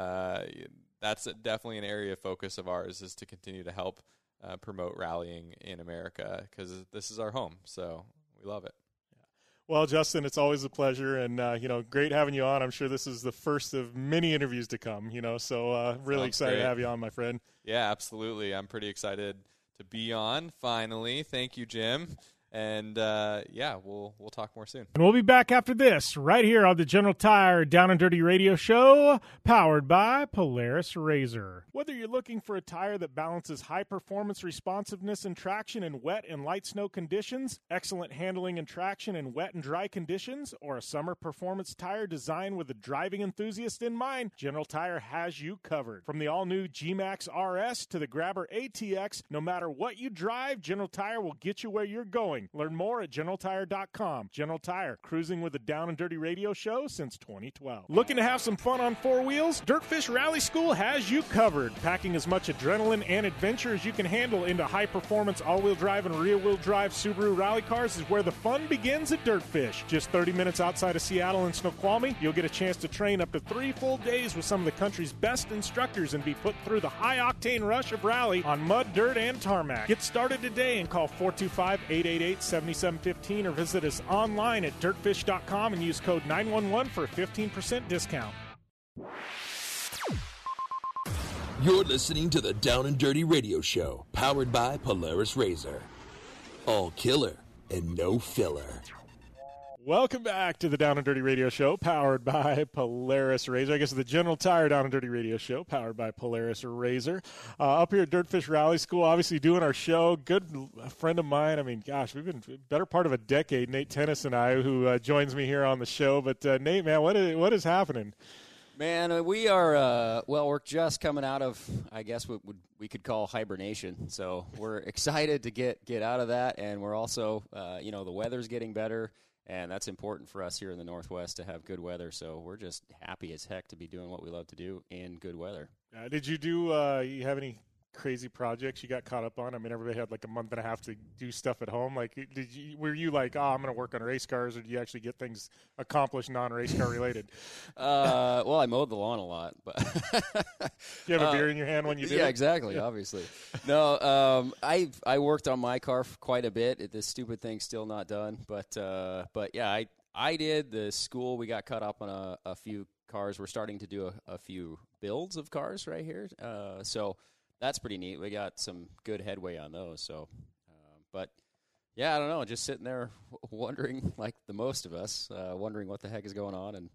that's definitely an area of focus of ours, is to continue to help promote rallying in America, because this is our home. So we love it. Well, Justin, it's always a pleasure, and great having you on. I'm sure this is the first of many interviews to come. So really excited to have you on, my friend. Yeah, absolutely. I'm pretty excited to be on. Finally, thank you, Jim. And, we'll talk more soon. And we'll be back after this, right here on the General Tire Down and Dirty Radio Show, powered by Polaris RZR. Whether you're looking for a tire that balances high performance responsiveness and traction in wet and light snow conditions, excellent handling and traction in wet and dry conditions, or a summer performance tire designed with the driving enthusiast in mind, General Tire has you covered. From the all-new G-Max RS to the Grabber ATX, no matter what you drive, General Tire will get you where you're going. feeling. Learn more at GeneralTire.com. General Tire, cruising with the Down and Dirty Radio Show since 2012. Looking to have some fun on four wheels? Dirtfish Rally School has you covered. Packing as much adrenaline and adventure as you can handle into high-performance all-wheel drive and rear-wheel drive Subaru rally cars is where the fun begins at Dirtfish. Just 30 minutes outside of Seattle and Snoqualmie, you'll get a chance to train up to 3 full days with some of the country's best instructors and be put through the high-octane rush of rally on mud, dirt, and tarmac. Get started today and call 425-888-7715 or visit us online at dirtfish.com and use code 911 for a 15% discount. You're listening to the Down and Dirty Radio Show, powered by Polaris Razor. All killer and no filler. Welcome back to the Down and Dirty Radio Show, powered by Polaris Razor. I guess the General Tire Down and Dirty Radio Show, powered by Polaris Razor. Up here at Dirtfish Rally School, obviously doing our show. Good friend of mine. I mean, gosh, we've been better part of a decade, Nate Tennis and I, who joins me here on the show. But, Nate, man, what is happening? Man, we are, we're just coming out of, I guess, what we could call hibernation. So we're excited to get out of that, and we're also, the weather's getting better. And that's important for us here in the Northwest to have good weather. So we're just happy as heck to be doing what we love to do in good weather. Did you you have any crazy projects you got caught up on? I mean, everybody had like a month and a half to do stuff at home. Like, were you like, I'm going to work on race cars, or did you actually get things accomplished non-race car related? Well, I mowed the lawn a lot, but you have a beer in your hand when you did Yeah, it? exactly. Obviously, no. I worked on my car for quite a bit. This stupid thing's still not done, but yeah, I did. The school, we got caught up on a few cars. We're starting to do a few builds of cars right here. So that's pretty neat. We got some good headway on those. So, but yeah, I don't know. Just sitting there wondering, like the most of us, wondering what the heck is going on and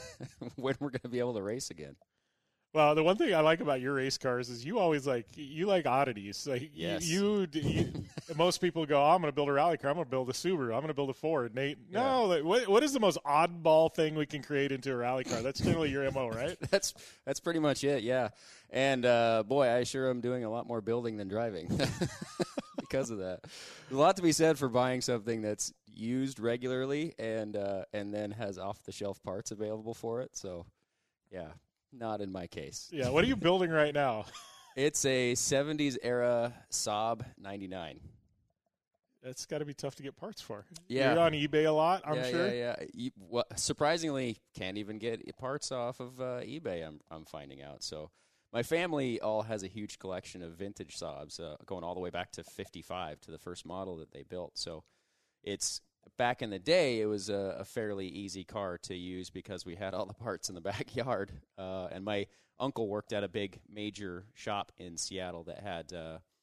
when we're going to be able to race again. Well, the one thing I like about your race cars is you always like oddities. Like yes. you most people go, I'm going to build a rally car. I'm going to build a Subaru. I'm going to build a Ford. Nate, no. Like, what is the most oddball thing we can create into a rally car? That's generally your MO, right? That's pretty much it. Yeah. And boy, I sure am doing a lot more building than driving because of that. There's a lot to be said for buying something that's used regularly and then has off the shelf parts available for it. So, yeah. Not in my case. Yeah, what are you building right now? It's a 70s era Saab 99. That's got to be tough to get parts for. Yeah. You're on eBay a lot, I'm sure. Yeah. Well, surprisingly, can't even get parts off of eBay, I'm finding out. So my family all has a huge collection of vintage Saabs, going all the way back to 55, to the first model that they built. So it's back in the day, it was a fairly easy car to use because we had all the parts in the backyard. And my uncle worked at a big major shop in Seattle that had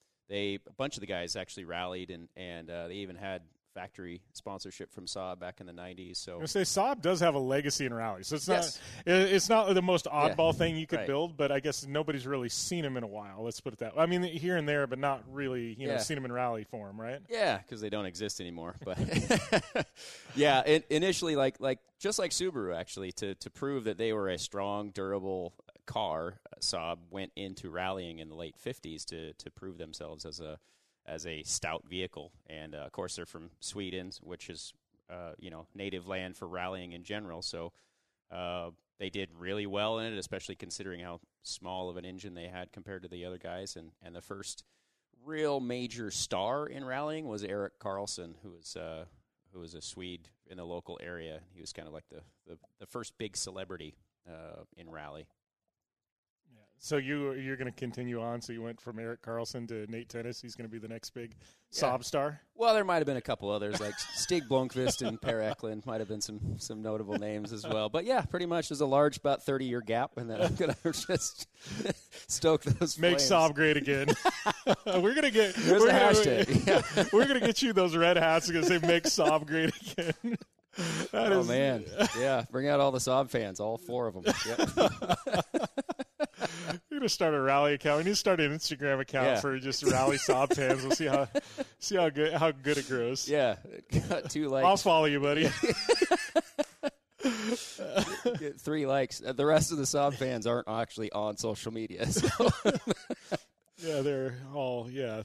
a bunch of the guys actually rallied, and they even had factory sponsorship from Saab back in the 90s. So I was gonna say Saab does have a legacy in rally, so Yes. it's not the most oddball thing you could right. build, but I guess nobody's really seen them in a while. Let's put it that way. I mean, here and there, but not really, seen them in rally form, right? Yeah, because they don't exist anymore. But yeah, initially, like just like Subaru, actually, to prove that they were a strong, durable car, Saab went into rallying in the late 50s to prove themselves as a stout vehicle. And of course, they're from Sweden, which is native land for rallying in general. So they did really well in it, especially considering how small of an engine they had compared to the other guys. And the first real major star in rallying was Erik Karlsson, who was a Swede in the local area. He was kind of like the first big celebrity in rally. So you're going to continue on. So you went from Erik Karlsson to Nate Tennis. He's going to be the next big Saab star. Well, there might have been a couple others, like Stig Blomqvist and Per Eklund might have been some notable names as well. But yeah, pretty much there's a large, about 30-year gap, and then I'm going to just stoke those Make flames. Saab great again. We're going to get. There's a hashtag. Yeah. We're going to get you those red hats. We're going to say "Make Saab great again." Oh man, yeah! Bring out all the Saab fans, all 4 of them. Yep. We're gonna start a rally account. We need to start an Instagram account for just rally Saab fans. We'll see how good it grows. Yeah, got 2 likes. I'll follow you, buddy. Get 3 likes. The rest of the Saab fans aren't actually on social media. So. Yeah, they're all. Yeah, they're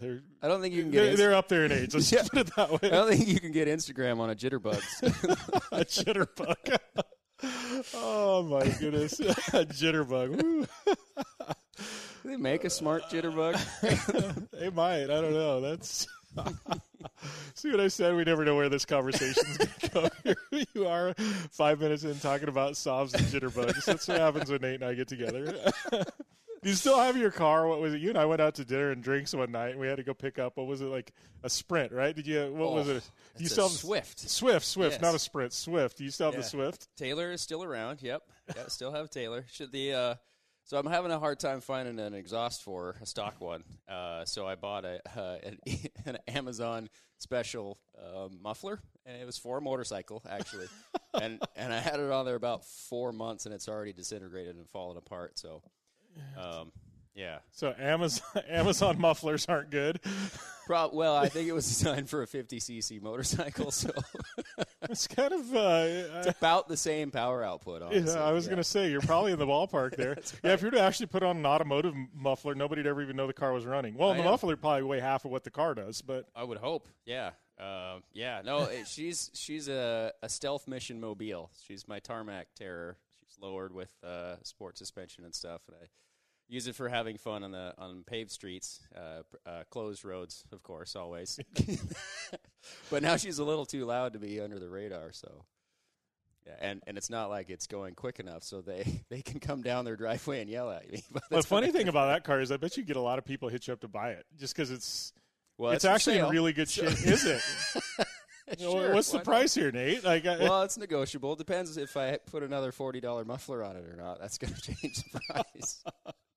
I don't think you can get. They're up there in age. Let's put it that way. I don't think you can get Instagram on a jitterbug. A jitterbug. Oh my goodness, a jitterbug. Woo. Do they make a smart jitterbug? They might. I don't know. That's. See what I said? We never know where this conversation's going to go. Here you are, 5 minutes in, talking about sobs and jitterbugs. That's what happens when Nate and I get together. Do you still have your car? What was it? You and I went out to dinner and drinks one night, and we had to go pick up. What was it, like a Sprint? Right? Did you? What was it? Do you still have Swift? Swift, Yes. not a Sprint. Swift. Do you still have the Swift? Taylor is still around. Yep. Yeah, still have Taylor. So I'm having a hard time finding an exhaust for her, a stock one. So I bought an Amazon special muffler, and it was for a motorcycle, actually. and I had it on there about 4 months, and it's already disintegrated and fallen apart. So, yeah. So Amazon mufflers aren't good. Well, I think it was designed for a 50cc motorcycle, so it's kind of it's about the same power output. Honestly. Yeah, I was going to say you're probably in the ballpark there. Right. Yeah, if you were to actually put on an automotive muffler, nobody'd ever even know the car was running. Well, the muffler would probably weigh half of what the car does, but I would hope. Yeah, No, she's a stealth mission mobile. She's my tarmac terror. She's lowered with sport suspension and stuff, and I use it for having fun on paved streets, closed roads, of course, always. But now she's a little too loud to be under the radar, so yeah. And it's not like it's going quick enough, so they can come down their driveway and yell at me. But the funny thing about that car is, I bet you get a lot of people hit you up to buy it just because it's actually in really good shape. Is it? Sure, what's the price here, Nate? Well, it's negotiable. It depends if I put another $40 muffler on it or not. That's going to change the price.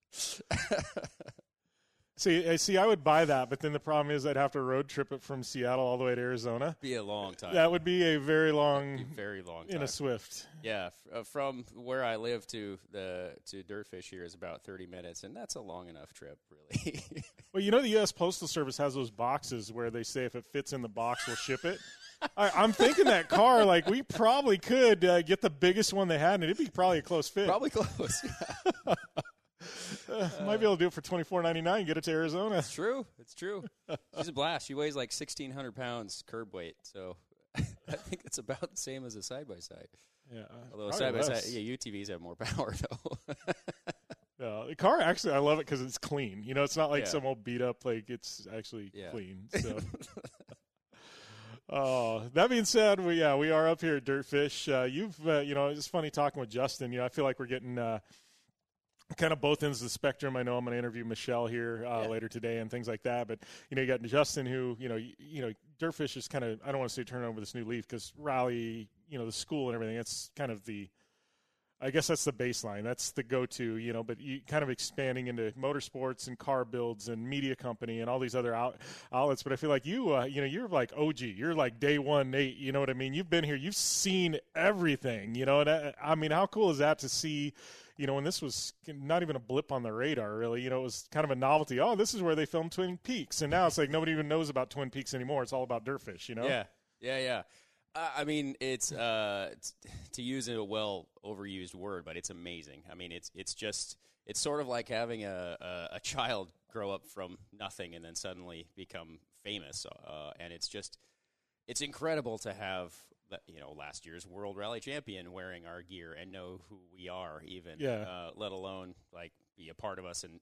See, I would buy that, but then the problem is I'd have to road trip it from Seattle all the way to Arizona. Be a long time. That would be a very long time. In a Swift. Yeah, from where I live to Dirtfish here is about 30 minutes, and that's a long enough trip, really. Well, you know the U.S. Postal Service has those boxes where they say if it fits in the box, we'll ship it. I'm thinking that car, like, we probably could get the biggest one they had, and it'd be probably a close fit. Probably close, yeah. Might be able to do it for $24.99 and get it to Arizona. It's true. She's a blast. She weighs like 1,600 pounds curb weight, so I think it's about the same as a side-by-side. Yeah. Although side-by-side, UTVs have more power, though. Yeah, the car, actually, I love it because it's clean. You know, it's not like some old beat-up, like, it's actually clean. So. That being said, we are up here at Dirtfish. It's funny talking with Justin. You know, I feel like we're getting kind of both ends of the spectrum. I know I'm going to interview Michelle here later today and things like that. But, you got Justin who, Dirtfish is kind of, I don't want to say turn over this new leaf because Raleigh, the school and everything, it's kind of I guess that's the baseline. That's the go-to, but you kind of expanding into motorsports and car builds and media company and all these other outlets. But I feel like you're like OG. You're like day one, Nate. You know what I mean? You've been here. You've seen everything, And I mean, how cool is that to see, when this was not even a blip on the radar, really. It was kind of a novelty. Oh, this is where they filmed Twin Peaks. And now it's like nobody even knows about Twin Peaks anymore. It's all about Dirtfish, Yeah. I mean, it's to use a well overused word, but it's amazing. I mean, it's sort of like having a child grow up from nothing and then suddenly become famous, and it's incredible to have last year's World Rally Champion wearing our gear and know who we are, even let alone like be a part of us and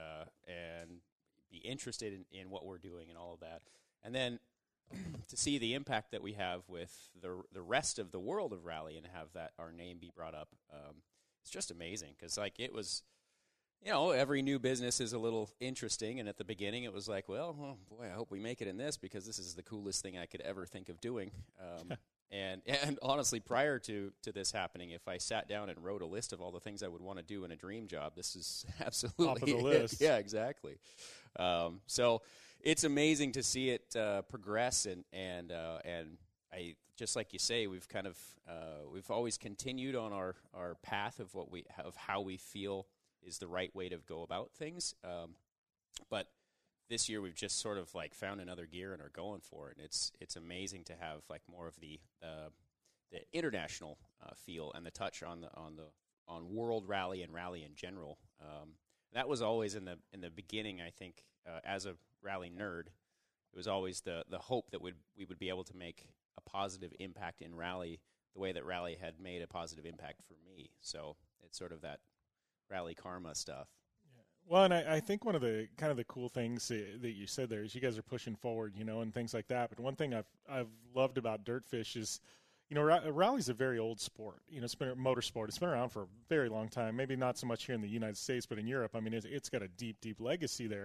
be interested in what we're doing and all of that, and then to see the impact that we have with the rest of the world of rally and have that our name be brought up, it's just amazing because like it was, every new business is a little interesting, and at the beginning it was like, well, boy, I hope we make it in this because this is the coolest thing I could ever think of doing. And honestly, prior to this happening, if I sat down and wrote a list of all the things I would want to do in a dream job, this is absolutely top of the list. Yeah, exactly. So it's amazing to see it progress, and I just like you say, we've kind of we've always continued on our path of how we feel is the right way to go about things, but this year we've just sort of like found another gear and are going for it, and it's amazing to have like more of the international feel and the touch on world rally and rally in general. That was always in the beginning, I think, as a rally nerd, was always the hope that we would be able to make a positive impact in rally the way that rally had made a positive impact for me. So it's sort of that rally karma stuff. Well, and I think one of the kind of the cool things that you said there is you guys are pushing forward, and things like that. But one thing I've loved about Dirtfish is, rally's a very old sport. It's been a motorsport. It's been around for a very long time. Maybe not so much here in the United States, but in Europe, I mean, it's got a deep, deep legacy there.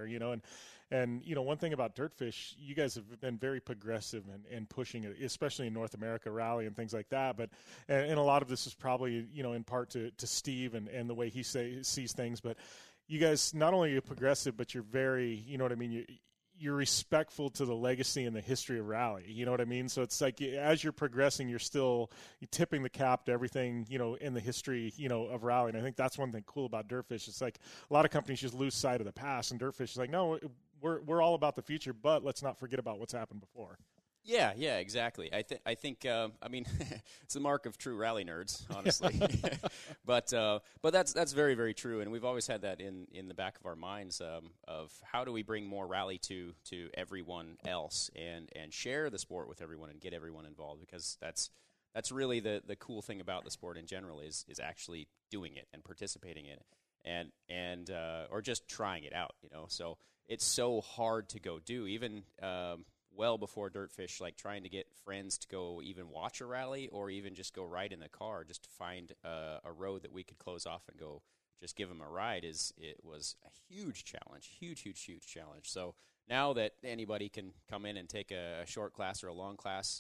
And one thing about Dirtfish, you guys have been very progressive in pushing it, especially in North America rally and things like that. But and a lot of this is probably in part to Steve and the way he sees things, but. You guys, not only are you progressive, but you're very, you're respectful to the legacy and the history of rally. You know what I mean? So it's like as you're progressing, you're tipping the cap to everything, in the history, of rally. And I think that's one thing cool about Dirtfish. It's like a lot of companies just lose sight of the past, and Dirtfish is like, no, we're all about the future, but let's not forget about what's happened before. Yeah, exactly. I think it's the mark of true rally nerds, honestly. but that's very, very true, and we've always had that in the back of our minds of how do we bring more rally to everyone else and share the sport with everyone and get everyone involved, because that's really the cool thing about the sport in general is actually doing it and participating in it and or just trying it out, So it's so hard to go do, even well before Dirtfish, like trying to get friends to go even watch a rally or even just go ride in the car just to find a road that we could close off and go just give them a ride it was a huge challenge, huge challenge. So now that anybody can come in and take a short class or a long class,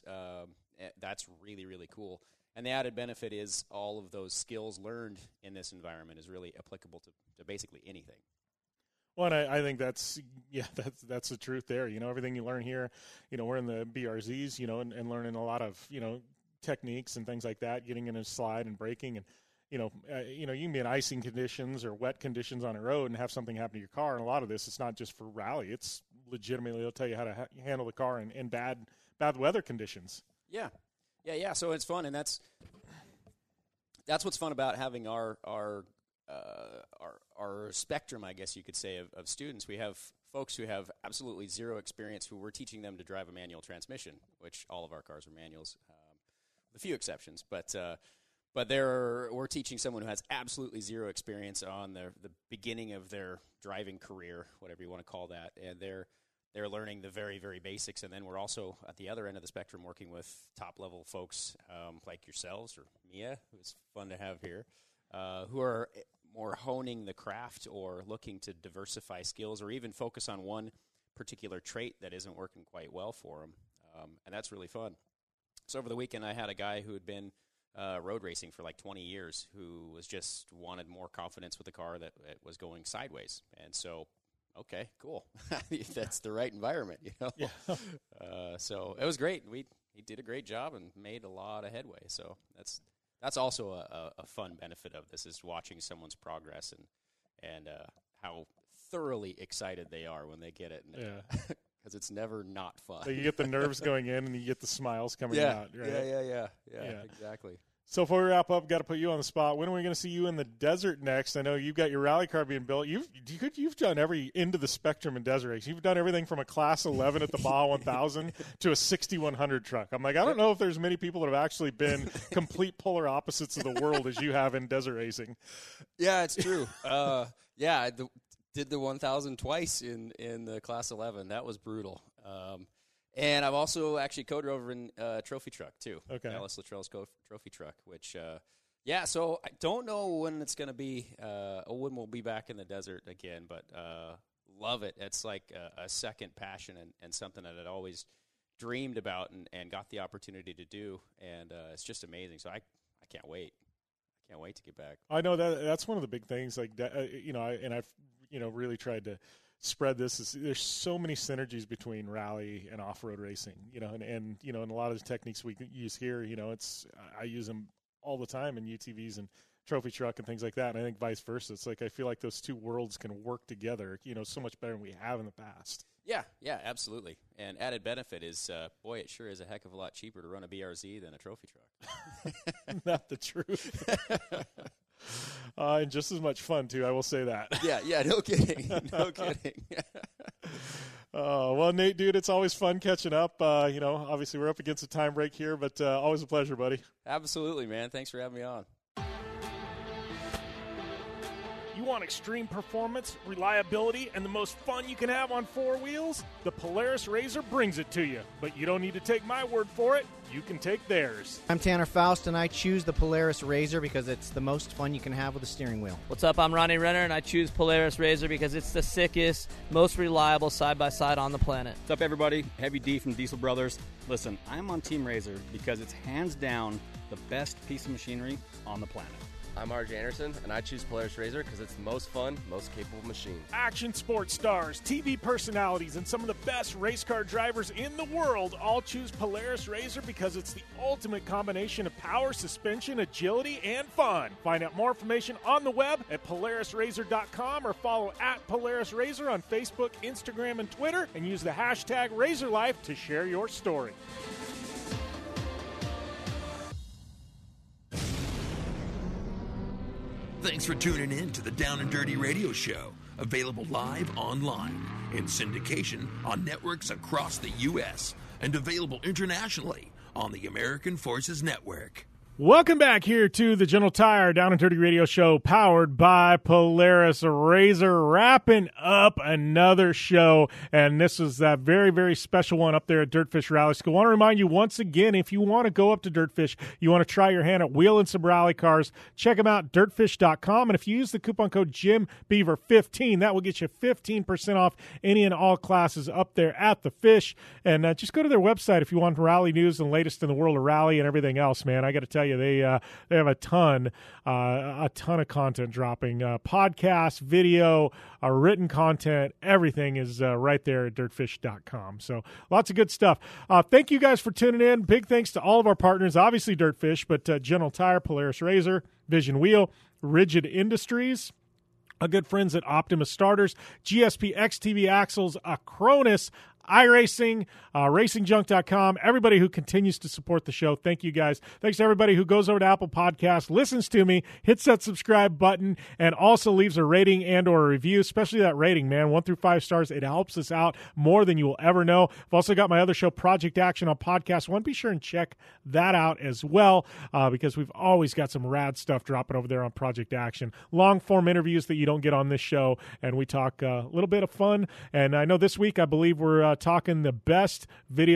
that's really, really cool. And the added benefit is all of those skills learned in this environment is really applicable to basically anything. Well, and I think that's the truth there. Everything you learn here, we're in the BRZs, and learning a lot of, techniques and things like that, getting in a slide and braking. And, you can be in icing conditions or wet conditions on a road and have something happen to your car. And a lot of this, it's not just for rally. It's legitimately, they'll tell you how to handle the car in bad weather conditions. Yeah. So it's fun. And that's what's fun about having our spectrum, I guess you could say, of students. We have folks who have absolutely zero experience who we're teaching them to drive a manual transmission, which all of our cars are manuals, with a few exceptions. But we're teaching someone who has absolutely zero experience on the beginning of their driving career, whatever you want to call that, and they're learning the very, very basics. And then we're also at the other end of the spectrum working with top-level folks like yourselves or Mia, who's fun to have here, who are more honing the craft or looking to diversify skills or even focus on one particular trait that isn't working quite well for them. And that's really fun. So over the weekend, I had a guy who had been road racing for like 20 years who was just wanted more confidence with the car that it was going sideways. And so, okay, cool. That's the right environment, Yeah. So it was great. He did a great job and made a lot of headway. So that's also a fun benefit of this, is watching someone's progress and how thoroughly excited they are when they get it. Because it's never not fun. So you get the nerves going in and you get the smiles coming out. Right? Yeah, exactly. So before we wrap up, got to put you on the spot. When are we going to see you in the desert next? I know you've got your rally car being built. You've done every end of the spectrum in desert racing. You've done everything from a Class 11 at the Baja 1000 to a 6100 truck. I'm like, I don't know if there's many people that have actually been complete polar opposites of the world as you have in desert racing. Yeah, it's true. I did the 1000 twice in the Class 11. That was brutal. And I've also actually co-drove in a trophy truck, too. Okay. Alice Luttrell's trophy truck, which, so I don't know when it's going to be, when we'll be back in the desert again, but love it. It's like a second passion and something that I'd always dreamed about and got the opportunity to do, and it's just amazing. So I can't wait. I can't wait to get back. I know that's one of the big things, like, I've really tried to spread this. There's so many synergies between rally and off-road racing, and a lot of the techniques we use here, I use them all the time in UTVs and trophy truck and things like that. And I think vice versa. It's like, I feel like those two worlds can work together, so much better than we have in the past. Yeah, absolutely. And added benefit is, it sure is a heck of a lot cheaper to run a BRZ than a trophy truck. Not the truth. And just as much fun, too, I will say that. Yeah, no kidding. No kidding. Well, Nate, dude, it's always fun catching up. Obviously we're up against a time break here, but always a pleasure, buddy. Absolutely, man. Thanks for having me on. You want extreme performance, reliability, and the most fun you can have on four wheels? The Polaris RZR brings it to you. But you don't need to take my word for it. You can take theirs. I'm Tanner Faust, and I choose the Polaris RZR because it's the most fun you can have with a steering wheel. What's up? I'm Ronnie Renner, and I choose Polaris RZR because it's the sickest, most reliable side-by-side on the planet. What's up, everybody? Heavy D from Diesel Brothers. Listen, I'm on Team RZR because it's hands down the best piece of machinery on the planet. I'm RJ Anderson, and I choose Polaris RZR because it's the most fun, most capable machine. Action sports stars, TV personalities, and some of the best race car drivers in the world all choose Polaris RZR because it's the ultimate combination of power, suspension, agility, and fun. Find out more information on the web at PolarisRZR.com or follow at Polaris RZR on Facebook, Instagram, and Twitter, and use the hashtag RazorLife to share your story. Thanks for tuning in to the Down and Dirty Radio Show, available live online, in syndication on networks across the U.S., and available internationally on the American Forces Network. Welcome back here to the General Tire Down and Dirty Radio Show, powered by Polaris RZR, wrapping up another show, and this is that very, very special one up there at Dirtfish Rally School. I want to remind you once again, if you want to go up to Dirtfish, you want to try your hand at wheeling some rally cars, check them out, dirtfish.com, and if you use the coupon code JimBeaver15, that will get you 15% off any and all classes up there at the Fish, and just go to their website if you want rally news and latest in the world of rally and everything else, man. I got to tell you, they have a ton of content dropping, podcasts, video, written content. Everything is right there at dirtfish.com. So lots of good stuff. Thank you guys for tuning in. Big thanks to all of our partners, obviously Dirtfish, but General Tire, Polaris RZR, Vision Wheel, Rigid Industries, our good friends at Optimus Starters, GSP XTV Axles, Acronis, iRacing, RacingJunk.com, everybody who continues to support the show. Thank you guys. Thanks to everybody who goes over to Apple Podcasts, listens to me, hits that subscribe button, and also leaves a rating and or a review, especially that rating, man. 1 through 5 stars. It helps us out more than you will ever know. I've also got my other show, Project Action, on Podcast One. Be sure and check that out as well, because we've always got some rad stuff dropping over there on Project Action. Long-form interviews that you don't get on this show, and we talk a little bit of fun. And I know this week, I believe we're talking the best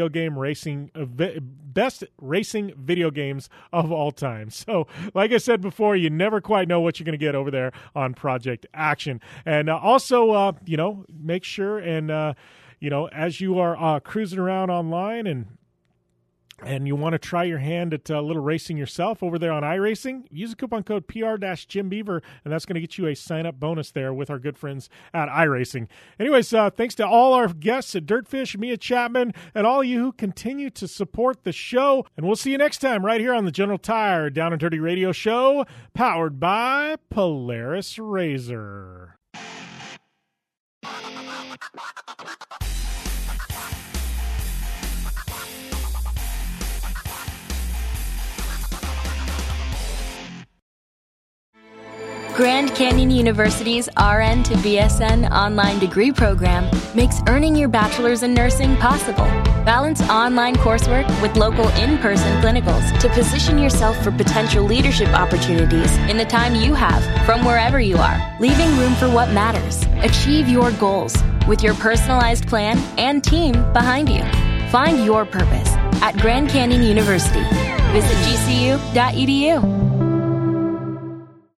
racing video games of all time. So, like I said before, you never quite know what you're going to get over there on Project Action. And also, make sure and as you are cruising around online and you want to try your hand at a little racing yourself over there on iRacing, use the coupon code PR-JimBeaver, and that's going to get you a sign-up bonus there with our good friends at iRacing. Anyways, thanks to all our guests at Dirtfish, Mia Chapman, and all of you who continue to support the show. And we'll see you next time right here on the General Tire Down and Dirty Radio Show, powered by Polaris RZR. Grand Canyon University's RN to BSN online degree program makes earning your bachelor's in nursing possible. Balance online coursework with local in-person clinicals to position yourself for potential leadership opportunities in the time you have from wherever you are, leaving room for what matters. Achieve your goals with your personalized plan and team behind you. Find your purpose at Grand Canyon University. Visit gcu.edu.